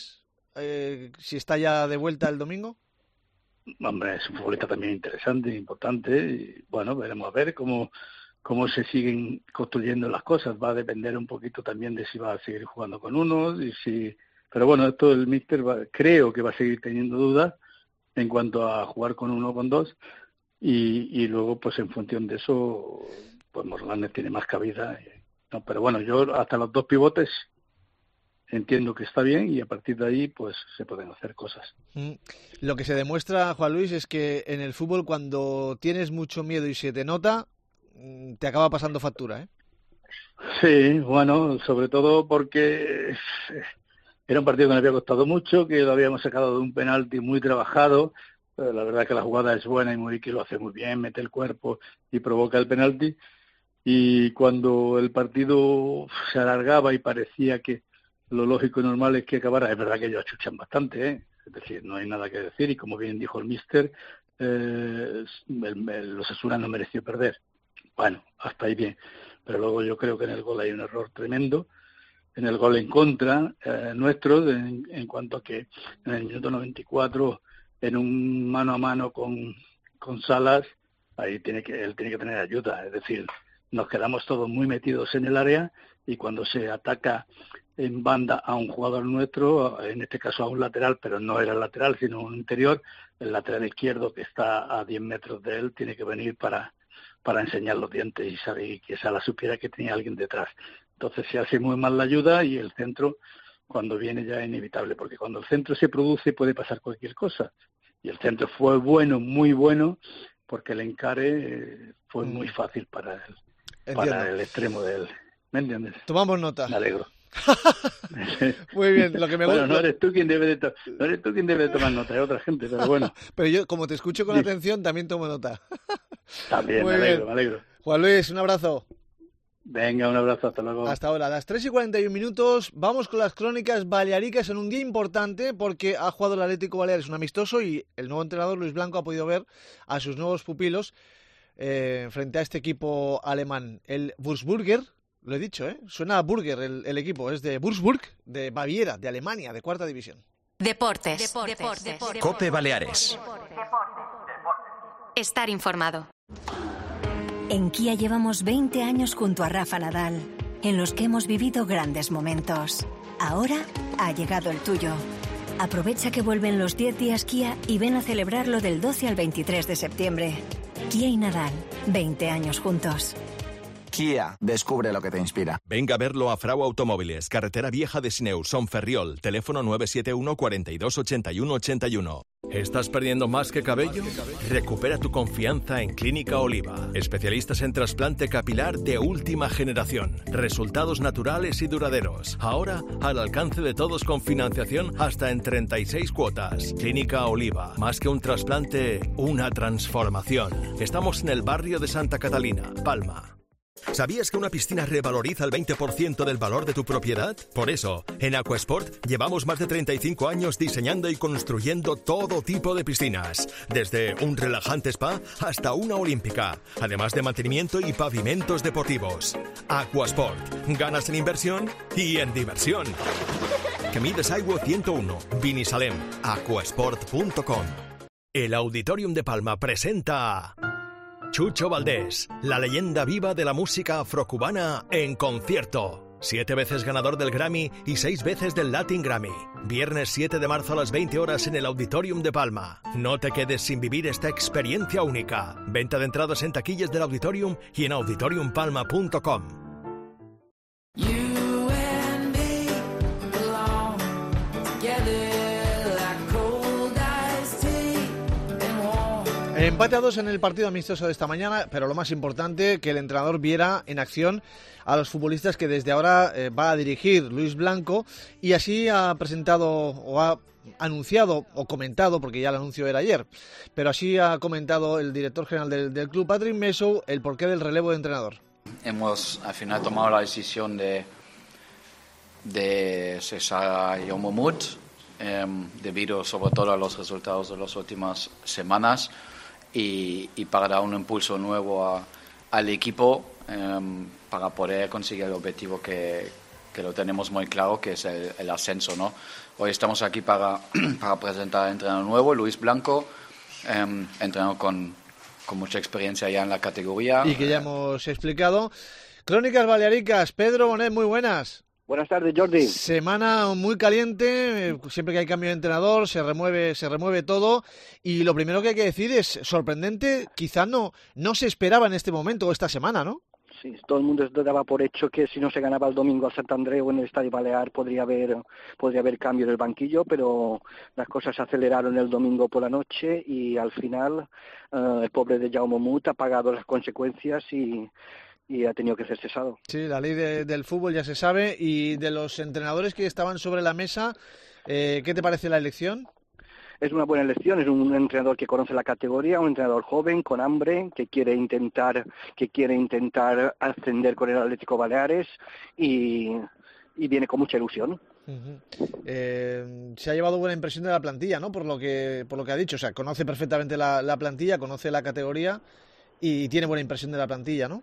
si está ya de vuelta el domingo? Hombre, es un futbolista también interesante, importante, y bueno, veremos a ver cómo se siguen construyendo las cosas. Va a depender un poquito también de si va a seguir jugando con unos y si... Pero bueno, esto el míster creo que va a seguir teniendo dudas en cuanto a jugar con uno o con dos, y luego pues en función de eso pues Morlanes tiene más cabida. No, pero bueno, yo hasta los 2 pivotes entiendo que está bien, y a partir de ahí pues se pueden hacer cosas. Lo que se demuestra, Juan Luis, es que en el fútbol, cuando tienes mucho miedo y se te nota, te acaba pasando factura, ¿eh? Sí, bueno, sobre todo porque era un partido que nos había costado mucho, que lo habíamos sacado de un penalti muy trabajado. La verdad que la jugada es buena y Muriqui lo hace muy bien, mete el cuerpo y provoca el penalti. Y cuando el partido se alargaba y parecía que lo lógico y normal es que acabara, es verdad que ellos achuchan bastante, ¿eh? Es decir, no hay nada que decir, y como bien dijo el míster, los Osasuna no mereció perder. Bueno, hasta ahí bien, pero luego yo creo que en el gol hay un error tremendo, en el gol en contra nuestro, en cuanto a que en el minuto 94, en un mano a mano con Salas, ahí él tiene que tener ayuda, es decir, nos quedamos todos muy metidos en el área, y cuando se ataca en banda a un jugador nuestro, en este caso a un lateral, pero no era el lateral sino un interior, el lateral izquierdo que está a 10 metros de él tiene que venir para enseñar los dientes y que Salas supiera que tenía alguien detrás. Entonces se hace muy mal la ayuda, y el centro cuando viene ya es inevitable, porque cuando el centro se produce puede pasar cualquier cosa, y el centro fue bueno, muy bueno, porque el encare fue muy fácil para el extremo de él. ¿Me entiendes? Tomamos nota. Me alegro. Muy bien, lo que me gusta... No eres tú quien debe de tomar nota, es otra gente, pero bueno. Pero yo, como te escucho con atención, también tomo nota. También, me alegro. Juan Luis, un abrazo. Venga, un abrazo, hasta luego. Hasta ahora, a las 3:41, vamos con las crónicas balearicas en un día importante, porque ha jugado el Atlético Baleares un amistoso, y el nuevo entrenador, Luis Blanco, ha podido ver a sus nuevos pupilos frente a este equipo alemán, el Würzburger. Lo he dicho, ¿eh? Suena a burger el equipo. Es de Würzburg, de Baviera, de Alemania, de 4ª división. Deportes. COPE Baleares. Estar informado. En Kia llevamos 20 años junto a Rafa Nadal, en los que hemos vivido grandes momentos. Ahora ha llegado el tuyo. Aprovecha que vuelven los 10 días Kia y ven a celebrarlo del 12 al 23 de septiembre. Kia y Nadal, 20 años juntos. Kia, descubre lo que te inspira. Venga a verlo a Frau Automóviles, carretera vieja de Sineu, Son Ferriol, teléfono 971 42 81 81. ¿Estás perdiendo más que cabello? Recupera tu confianza en Clínica Oliva. Especialistas en trasplante capilar de última generación. Resultados naturales y duraderos. Ahora al alcance de todos, con financiación hasta en 36 cuotas. Clínica Oliva. Más que un trasplante, una transformación. Estamos en el barrio de Santa Catalina, Palma. ¿Sabías que una piscina revaloriza el 20% del valor de tu propiedad? Por eso, en Aquasport llevamos más de 35 años diseñando y construyendo todo tipo de piscinas, desde un relajante spa hasta una olímpica, además de mantenimiento y pavimentos deportivos. Aquasport, ganas en inversión y en diversión. Camí Saigo 101, Vinisalem, aquasport.com. El Auditorium de Palma presenta Chucho Valdés, la leyenda viva de la música afrocubana en concierto. 7 veces ganador del Grammy y 6 veces del Latin Grammy. Viernes 7 de marzo a las 20 horas en el Auditorium de Palma. No te quedes sin vivir esta experiencia única. Venta de entradas en taquillas del Auditorium y en auditoriumpalma.com. Empate a 2 en el partido amistoso de esta mañana, pero lo más importante, que el entrenador viera en acción a los futbolistas que desde ahora va a dirigir Luis Blanco, y así ha presentado o ha anunciado o comentado, porque ya el anuncio era ayer, pero así ha comentado el director general del club, Patrick Messou, el porqué del relevo de entrenador. Hemos al final tomado la decisión de cesar a Jaume Mahmoud, debido sobre todo a los resultados de las últimas semanas, y para dar un impulso nuevo al equipo, para poder conseguir el objetivo que lo tenemos muy claro, que es el ascenso, ¿no? Hoy estamos aquí para presentar al entrenador nuevo, Luis Blanco, entrenador con mucha experiencia ya en la categoría. Y que ya hemos explicado. Crónicas Balearicas, Pedro Bonet, muy buenas. Buenas tardes, Jordi. Semana muy caliente, siempre que hay cambio de entrenador se remueve todo, y lo primero que hay que decir es sorprendente, quizá no se esperaba en este momento o esta semana, ¿no? Sí, todo el mundo daba por hecho que si no se ganaba el domingo al Sant Andreu en el Estadio Balear podría haber cambio en el banquillo, pero las cosas se aceleraron el domingo por la noche y al final el pobre de Jaume Mut ha pagado las consecuencias y ha tenido que ser cesado. Sí, la ley del fútbol ya se sabe. Y de los entrenadores que estaban sobre la mesa, ¿qué te parece la elección? Es una buena elección, es un entrenador que conoce la categoría, un entrenador joven, con hambre, que quiere intentar ascender con el Atlético Baleares y viene con mucha ilusión. Se ha llevado buena impresión de la plantilla, ¿no? Por lo que ha dicho, o sea, conoce perfectamente la plantilla, conoce la categoría y tiene buena impresión de la plantilla, ¿no?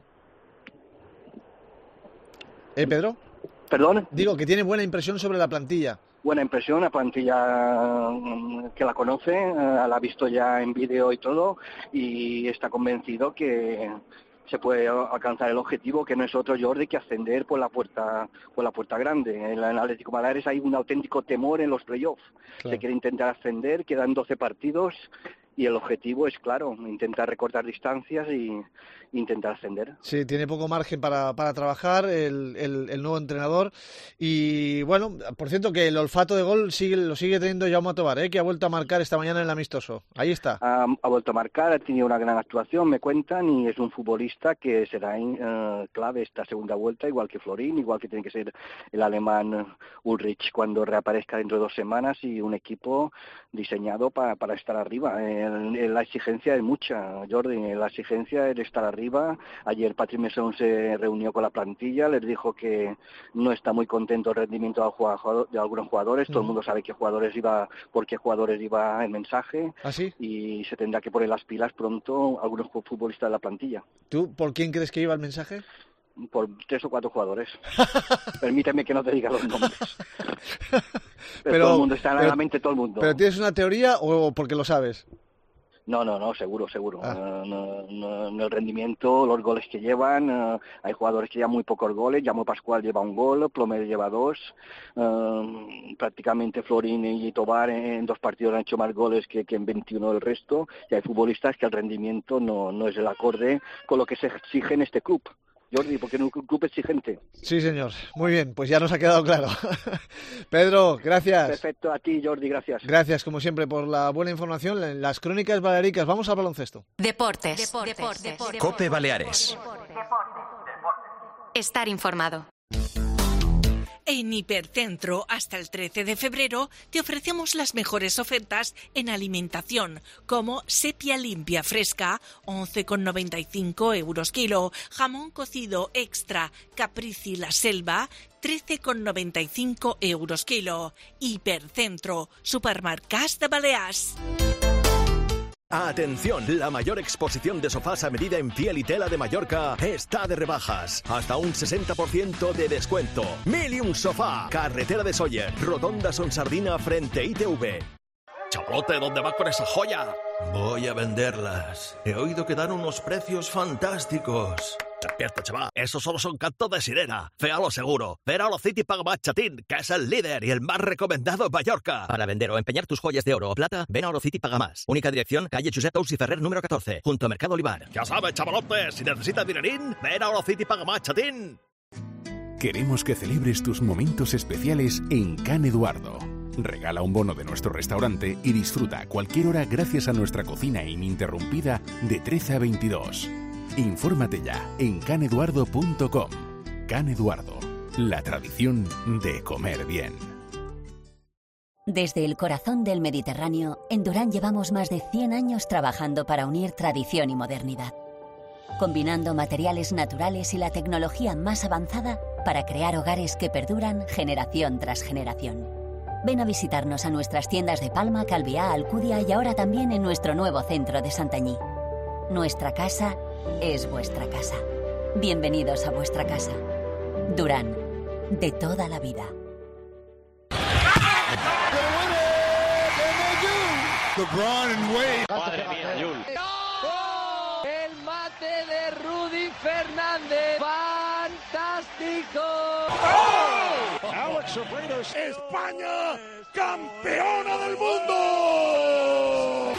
¿Pedro? ¿Perdón? Digo que tiene buena impresión sobre la plantilla. Buena impresión, la plantilla que la conoce, la ha visto ya en vídeo y todo, y está convencido que se puede alcanzar el objetivo, que no es otro, Jordi, que ascender por la puerta grande. En el Atlético Baleares hay un auténtico temor en los playoffs. Claro. Se quiere intentar ascender, quedan 12 partidos y el objetivo es, claro, intentar recortar distancias y intentar ascender. Sí, tiene poco margen para trabajar el nuevo entrenador. Y bueno, por cierto, que el olfato de gol lo sigue teniendo Jaume Tobar, que ha vuelto a marcar esta mañana en el amistoso. Ahí está. Ha vuelto a marcar, ha tenido una gran actuación, me cuentan, y es un futbolista que será clave esta segunda vuelta, igual que Florín, igual que tiene que ser el alemán Ulrich cuando reaparezca dentro de 2 semanas, y un equipo diseñado para estar arriba. La exigencia es mucha, Jordi, la exigencia es estar arriba. Ayer Patrick Messon se reunió con la plantilla, les dijo que no está muy contento el rendimiento de algunos jugadores. Todo el mundo sabe por qué jugadores iba el mensaje. ¿Ah, sí? Y se tendrá que poner las pilas pronto algunos futbolistas de la plantilla. ¿Tú por quién crees que iba el mensaje? Por 3 o 4 jugadores. Permíteme que no te diga los nombres. Pero todo el mundo está en la mente, todo el mundo. ¿Pero tienes una teoría o porque lo sabes? No, seguro. No, el rendimiento, los goles que llevan, hay jugadores que llevan muy pocos goles. Jaume Pascual lleva 1 gol, Plomer lleva 2, prácticamente Florín y Tobar en 2 partidos han hecho más goles que en 21 del resto, y hay futbolistas que el rendimiento no es el acorde con lo que se exige en este club. Jordi, porque es un club exigente. Sí, señor. Muy bien, pues ya nos ha quedado claro. Pedro, gracias. Perfecto, a ti, Jordi, gracias. Gracias, como siempre, por la buena información en las Crónicas Balearicas. Vamos al baloncesto. Deportes. COPE Baleares. Estar informado. En Hipercentro, hasta el 13 de febrero, te ofrecemos las mejores ofertas en alimentación, como sepia limpia fresca, 11,95 euros kilo, jamón cocido extra Caprici La Selva, 13,95 euros kilo. Hipercentro, supermercats de Balears. Atención, la mayor exposición de sofás a medida en piel y tela de Mallorca está de rebajas. Hasta un 60% de descuento. 1001 Sofá, carretera de Sóller, Rotonda Son Sardina frente ITV. Chavalote, ¿dónde vas con esa joya? Voy a venderlas. He oído que dan unos precios fantásticos. Despierta, chaval. Esos solo son cantos de sirena. Féalo seguro. Ven a Orocity Paga Más Chatín, que es el líder y el más recomendado en Mallorca. Para vender o empeñar tus joyas de oro o plata, ven a Orocity Paga Más. Única dirección, calle Josep Tous y Ferrer, número 14, junto a Mercado Olivar. Ya sabes, chavalote, si necesitas dinerín, ven a Orocity Paga Más Chatín. Queremos que celebres tus momentos especiales en Can Eduardo. Regala un bono de nuestro restaurante y disfruta a cualquier hora gracias a nuestra cocina ininterrumpida de 13 a 22. Infórmate ya en caneduardo.com. Can Eduardo, la tradición de comer bien. Desde el corazón del Mediterráneo, en Durán llevamos más de 100 años trabajando para unir tradición y modernidad, combinando materiales naturales y la tecnología más avanzada para crear hogares que perduran generación tras generación. Ven a visitarnos a nuestras tiendas de Palma, Calviá, Alcudia y ahora también en nuestro nuevo centro de Santanyí. Nuestra casa es vuestra casa. Bienvenidos a vuestra casa. Durán, de toda la vida. LeBron and Wade. Madre mía, Jul. El mate de Rudy Fernández. ¡Fantástico! ¡Oh! Alex Abreu, España, campeona del mundo.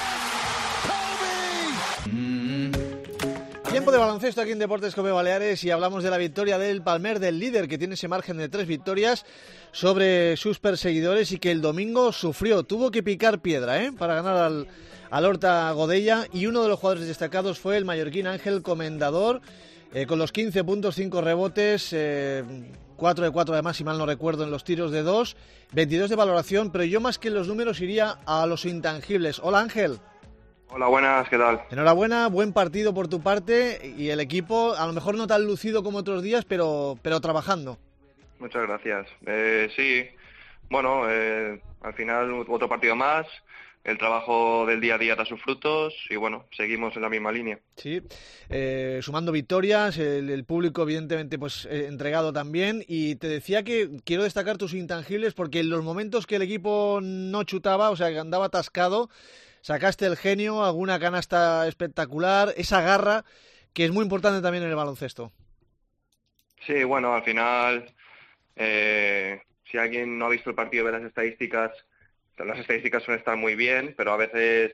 Tiempo de baloncesto aquí en Deportes Cope Baleares y hablamos de la victoria del Palmer, del líder que tiene ese margen de 3 victorias sobre sus perseguidores y que el domingo sufrió, tuvo que picar piedra para ganar al Horta Godella, y uno de los jugadores destacados fue el mallorquín Ángel Comendador, con los 15 puntos, 5 rebotes, 4 de 4 además, si mal no recuerdo, en los tiros de 2, 22 de valoración, pero yo más que en los números iría a los intangibles. Hola Ángel. Hola, buenas, ¿qué tal? Enhorabuena, buen partido por tu parte y el equipo, a lo mejor no tan lucido como otros días, pero trabajando. Muchas gracias. Sí, bueno, al final otro partido más, el trabajo del día a día da sus frutos y bueno, seguimos en la misma línea. Sí, sumando victorias, el público evidentemente pues entregado también, y te decía que quiero destacar tus intangibles porque en los momentos que el equipo no chutaba, o sea que andaba atascado, sacaste el genio, alguna canasta espectacular, esa garra que es muy importante también en el baloncesto. Sí, bueno, al final, si alguien no ha visto el partido ve las estadísticas suelen estar muy bien, pero a veces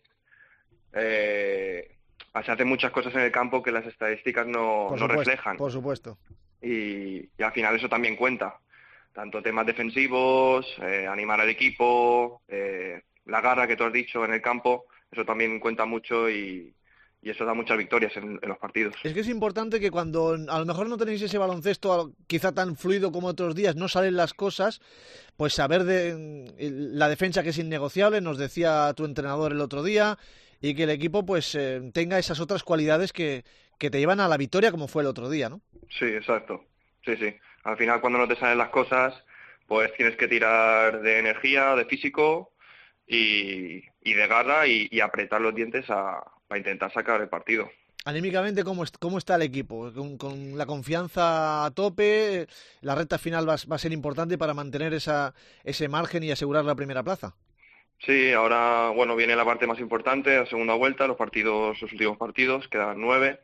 se hacen muchas cosas en el campo que las estadísticas no reflejan. Por supuesto. Y al final eso también cuenta. Tanto temas defensivos, animar al equipo, la garra que tú has dicho en el campo, eso también cuenta mucho y eso da muchas victorias en los partidos. Es que es importante que cuando a lo mejor no tenéis ese baloncesto quizá tan fluido como otros días, no salen las cosas, pues saber de la defensa, que es innegociable, nos decía tu entrenador el otro día, y que el equipo pues tenga esas otras cualidades que te llevan a la victoria como fue el otro día, ¿no? Sí, exacto. Sí. Al final cuando no te salen las cosas, pues tienes que tirar de energía, de físico y de garra y apretar los dientes para intentar sacar el partido. Anímicamente, ¿cómo está el equipo? Con la confianza a tope, la recta final va a ser importante para mantener ese margen y asegurar la primera plaza. Sí, ahora bueno viene la parte más importante, la segunda vuelta, los últimos partidos, quedan 9.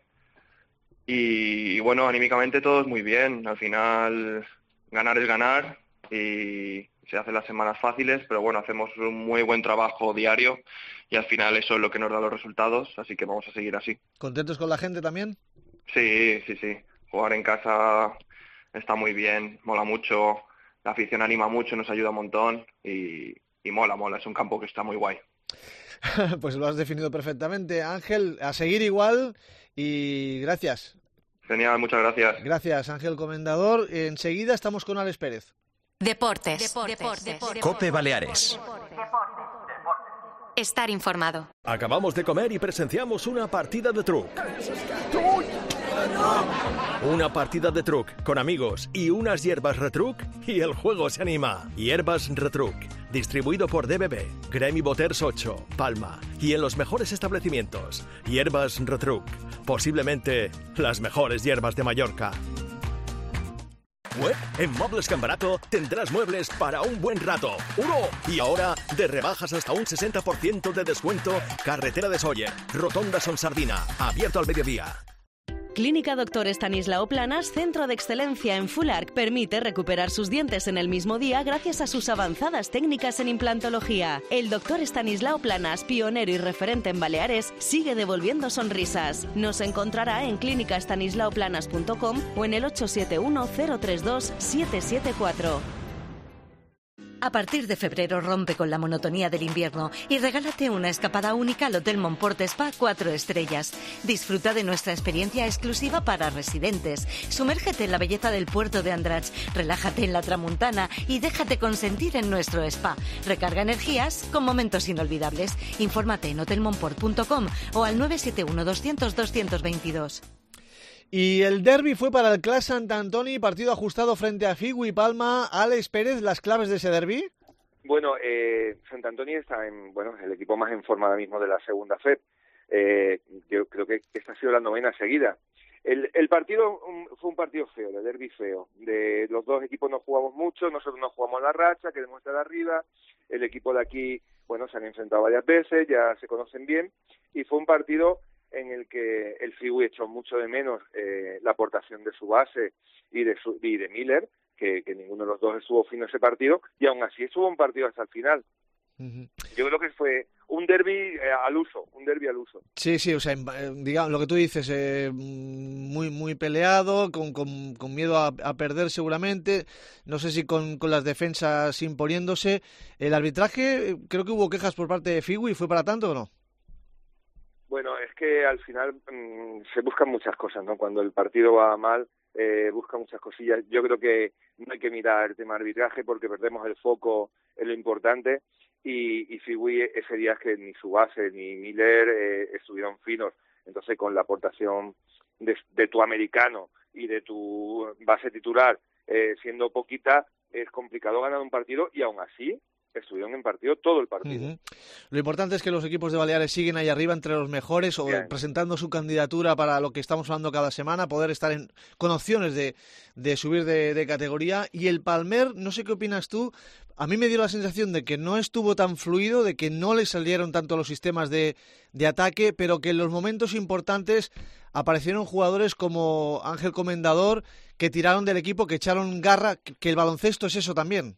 Y bueno, anímicamente todo es muy bien. Al final ganar es ganar y se hacen las semanas fáciles, pero bueno, hacemos un muy buen trabajo diario y al final eso es lo que nos da los resultados, así que vamos a seguir así. ¿Contentos con la gente también? Sí. Jugar en casa está muy bien, mola mucho, la afición anima mucho, nos ayuda un montón y mola, es un campo que está muy guay. Pues lo has definido perfectamente, Ángel, a seguir igual y gracias. Genial, muchas gracias. Gracias, Ángel Comendador. Enseguida estamos con Alex Pérez. Deportes. Cope Baleares. Estar informado. Acabamos de comer y presenciamos una partida de truc. Una partida de truc con amigos y unas hierbas Retruc y el juego se anima. Hierbas Retruc, distribuido por DBB, Gremi Boters 8, Palma y en los mejores establecimientos. Hierbas Retruc, posiblemente las mejores hierbas de Mallorca. Web, en Muebles Can Barato tendrás muebles para un buen rato. Y ahora, de rebajas hasta un 60% de descuento. Carretera de Sóller, Rotonda Son Sardina, abierto al mediodía. Clínica Dr. Estanislao Planas, centro de excelencia en Full Arch, permite recuperar sus dientes en el mismo día gracias a sus avanzadas técnicas en implantología. El Dr. Estanislao Planas, pionero y referente en Baleares, sigue devolviendo sonrisas. Nos encontrará en clínicaestanislaoplanas.com o en el 871 032 774. A partir de febrero rompe con la monotonía del invierno y regálate una escapada única al Hotel Montport Spa 4 estrellas. Disfruta de nuestra experiencia exclusiva para residentes. Sumérgete en la belleza del puerto de Andratx, relájate en la Tramuntana y déjate consentir en nuestro spa. Recarga energías con momentos inolvidables. Infórmate en hotelmontport.com o al 971 200 222. Y el derbi fue para el Clas Sant Antoni, partido ajustado frente a Figu y Palma. Alex Pérez, ¿las claves de ese derbi? Bueno, Sant Antoni está el equipo más en forma ahora mismo de la segunda FEP. Yo creo que esta ha sido la 9ª seguida. El partido fue un partido feo, de derbi feo. De los dos equipos no jugamos mucho, nosotros no jugamos la racha, queremos estar arriba. El equipo de aquí, bueno, se han enfrentado varias veces, ya se conocen bien. Y fue un partido en el que el Figui echó mucho de menos la aportación de su base y de Miller, que ninguno de los dos estuvo fino ese partido, y aún así estuvo un partido hasta el final. Yo creo que fue un derbi al uso. Sí, o sea, digamos, lo que tú dices, muy peleado, con miedo a perder seguramente, no sé si con las defensas imponiéndose. El arbitraje, creo que hubo quejas por parte de Figui, ¿fue para tanto o no? Bueno, es que al final se buscan muchas cosas, ¿no? Cuando el partido va mal, busca muchas cosillas. Yo creo que no hay que mirar el tema arbitraje porque perdemos el foco en lo importante. Y Figui ese día es que ni su base ni Miller estuvieron finos. Entonces, con la aportación de tu americano y de tu base titular siendo poquita, es complicado ganar un partido, y aún así estuvieron en partido todo el partido. Lo importante es que los equipos de Baleares siguen ahí arriba entre los mejores, o presentando su candidatura para lo que estamos hablando cada semana, poder estar con opciones de subir de categoría. Y el Palmer, no sé qué opinas tú, a mí me dio la sensación de que no estuvo tan fluido, de que no le salieron tanto los sistemas de ataque, pero que en los momentos importantes aparecieron jugadores como Ángel Comendador, que tiraron del equipo, que echaron garra, que el baloncesto es eso también.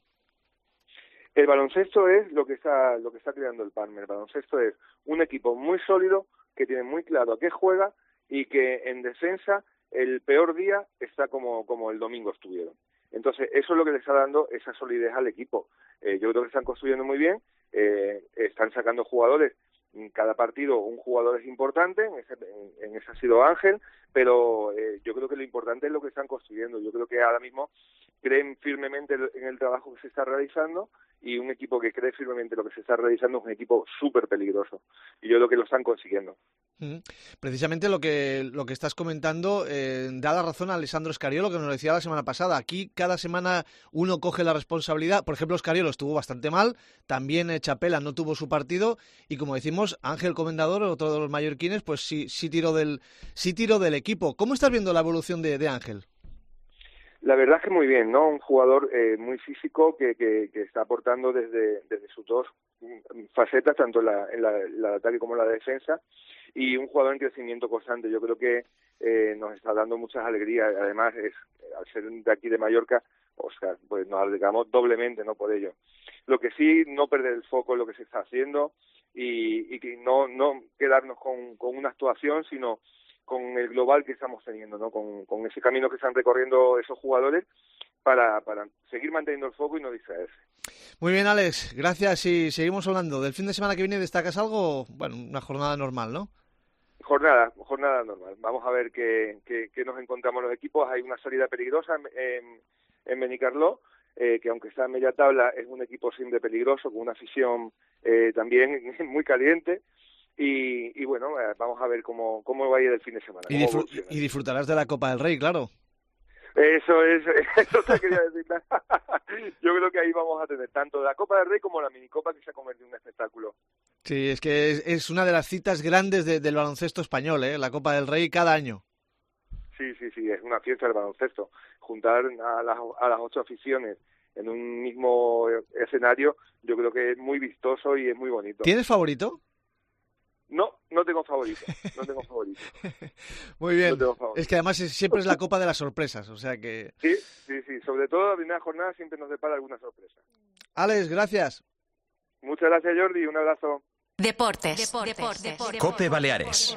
El baloncesto es lo que está creando el Palmer. El baloncesto es un equipo muy sólido, que tiene muy claro a qué juega, y que en defensa el peor día está como el domingo estuvieron. Entonces, eso es lo que le está dando esa solidez al equipo. Yo creo que están construyendo muy bien, están sacando jugadores. En cada partido un jugador es importante, en ese ha sido Ángel, pero yo creo que lo importante es lo que están construyendo. Yo creo que ahora mismo creen firmemente en el trabajo que se está realizando, y un equipo que cree firmemente en lo que se está realizando es un equipo súper peligroso, y yo creo que lo están consiguiendo. Precisamente lo que estás comentando da la razón a Alessandro Scariolo, que nos decía la semana pasada. Aquí cada semana uno coge la responsabilidad. Por ejemplo, Scariolo estuvo bastante mal, también Chapela no tuvo su partido, y como decimos, Ángel Comendador, otro de los mallorquines, pues sí tiró del equipo. ¿Cómo estás viendo la evolución de Ángel? La verdad es que muy bien, ¿no? Un jugador muy físico que está aportando desde sus dos facetas, tanto en la ataque como en la defensa, y un jugador en crecimiento constante. Yo creo que nos está dando muchas alegrías. Además, al ser de aquí de Mallorca, Oscar, pues nos alegramos doblemente, ¿no? Por ello. Lo que sí, no perder el foco en lo que se está haciendo, y que no quedarnos con una actuación, sino con el global que estamos teniendo, ¿no? Con ese camino que están recorriendo esos jugadores para seguir manteniendo el foco y no distraerse. Muy bien, Alex, gracias, y seguimos hablando. ¿Del fin de semana que viene destacas algo? Bueno, una jornada normal, ¿no? Jornada normal. Vamos a ver qué nos encontramos los equipos. Hay una salida peligrosa en Benicarló, que aunque está en media tabla, es un equipo siempre peligroso, con una afición también muy caliente. Y bueno, vamos a ver cómo va a ir el fin de semana. Y disfrutarás de la Copa del Rey, claro. Eso te quería decir. Yo creo que ahí vamos a tener tanto la Copa del Rey como la minicopa, que se ha convertido en un espectáculo. Sí, es que es una de las citas grandes del baloncesto español, la Copa del Rey cada año. Sí, es una fiesta del baloncesto. Juntar a las 8 aficiones en un mismo escenario, yo creo que es muy vistoso y es muy bonito. ¿Tienes favorito? No tengo favorito. Muy bien. Es que además siempre es la Copa de las sorpresas, o sea que... Sí. Sobre todo la primera jornada siempre nos depara alguna sorpresa. Alex, gracias. Muchas gracias, Jordi. Un abrazo. Deportes. COPE Baleares.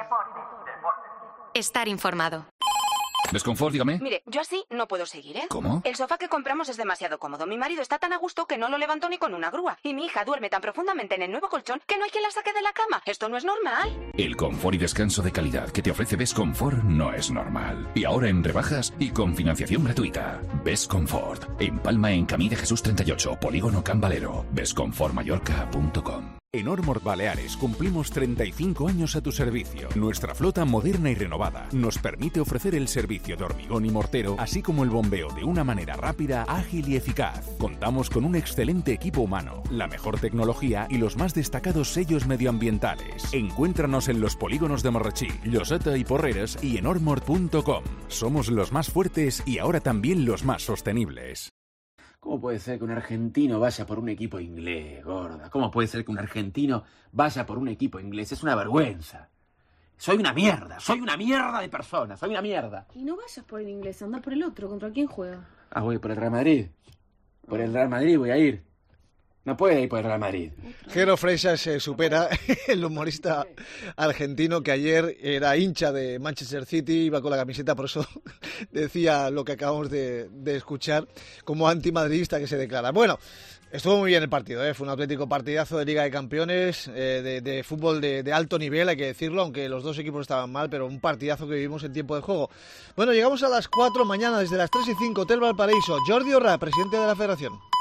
Estar informado. Desconfort, dígame. Mire, yo así no puedo seguir, ¿eh? ¿Cómo? El sofá que compramos es demasiado cómodo. Mi marido está tan a gusto que no lo levantó ni con una grúa. Y mi hija duerme tan profundamente en el nuevo colchón que no hay quien la saque de la cama. Esto no es normal. El confort y descanso de calidad que te ofrece Best Comfort no es normal. Y ahora en rebajas y con financiación gratuita. Best Comfort. En Palma, en Camí de Jesús 38, Polígono Can Valero. bestcomfortmallorca.com. En Ormord Baleares cumplimos 35 años a tu servicio. Nuestra flota moderna y renovada nos permite ofrecer el servicio de hormigón y mortero, así como el bombeo de una manera rápida, ágil y eficaz. Contamos con un excelente equipo humano, la mejor tecnología y los más destacados sellos medioambientales. Encuéntranos en los polígonos de Marrachí, Lloseta y Porreres y en ormord.com. Somos los más fuertes y ahora también los más sostenibles. ¿Cómo puede ser que un argentino vaya por un equipo inglés, gorda? ¿Cómo puede ser que un argentino vaya por un equipo inglés? Es una vergüenza. Soy una mierda de persona, soy una mierda. Y no vayas por el inglés, anda por el otro. ¿Contra quién juega? Ah, voy por el Real Madrid. Por el Real Madrid voy a ir. No puede ir por el Real Madrid. Jero Freixas se supera, el humorista argentino que ayer era hincha de Manchester City, iba con la camiseta, por eso decía lo que acabamos de escuchar, como antimadridista que se declara. Bueno, estuvo muy bien el partido, fue un auténtico partidazo de Liga de Campeones, de fútbol de alto nivel, hay que decirlo, aunque los dos equipos estaban mal, pero un partidazo que vivimos en tiempo de juego. Bueno, llegamos a las 4 mañana, desde las 3:05, Hotel Valparaíso. Jordi Orrà, presidente de la Federación.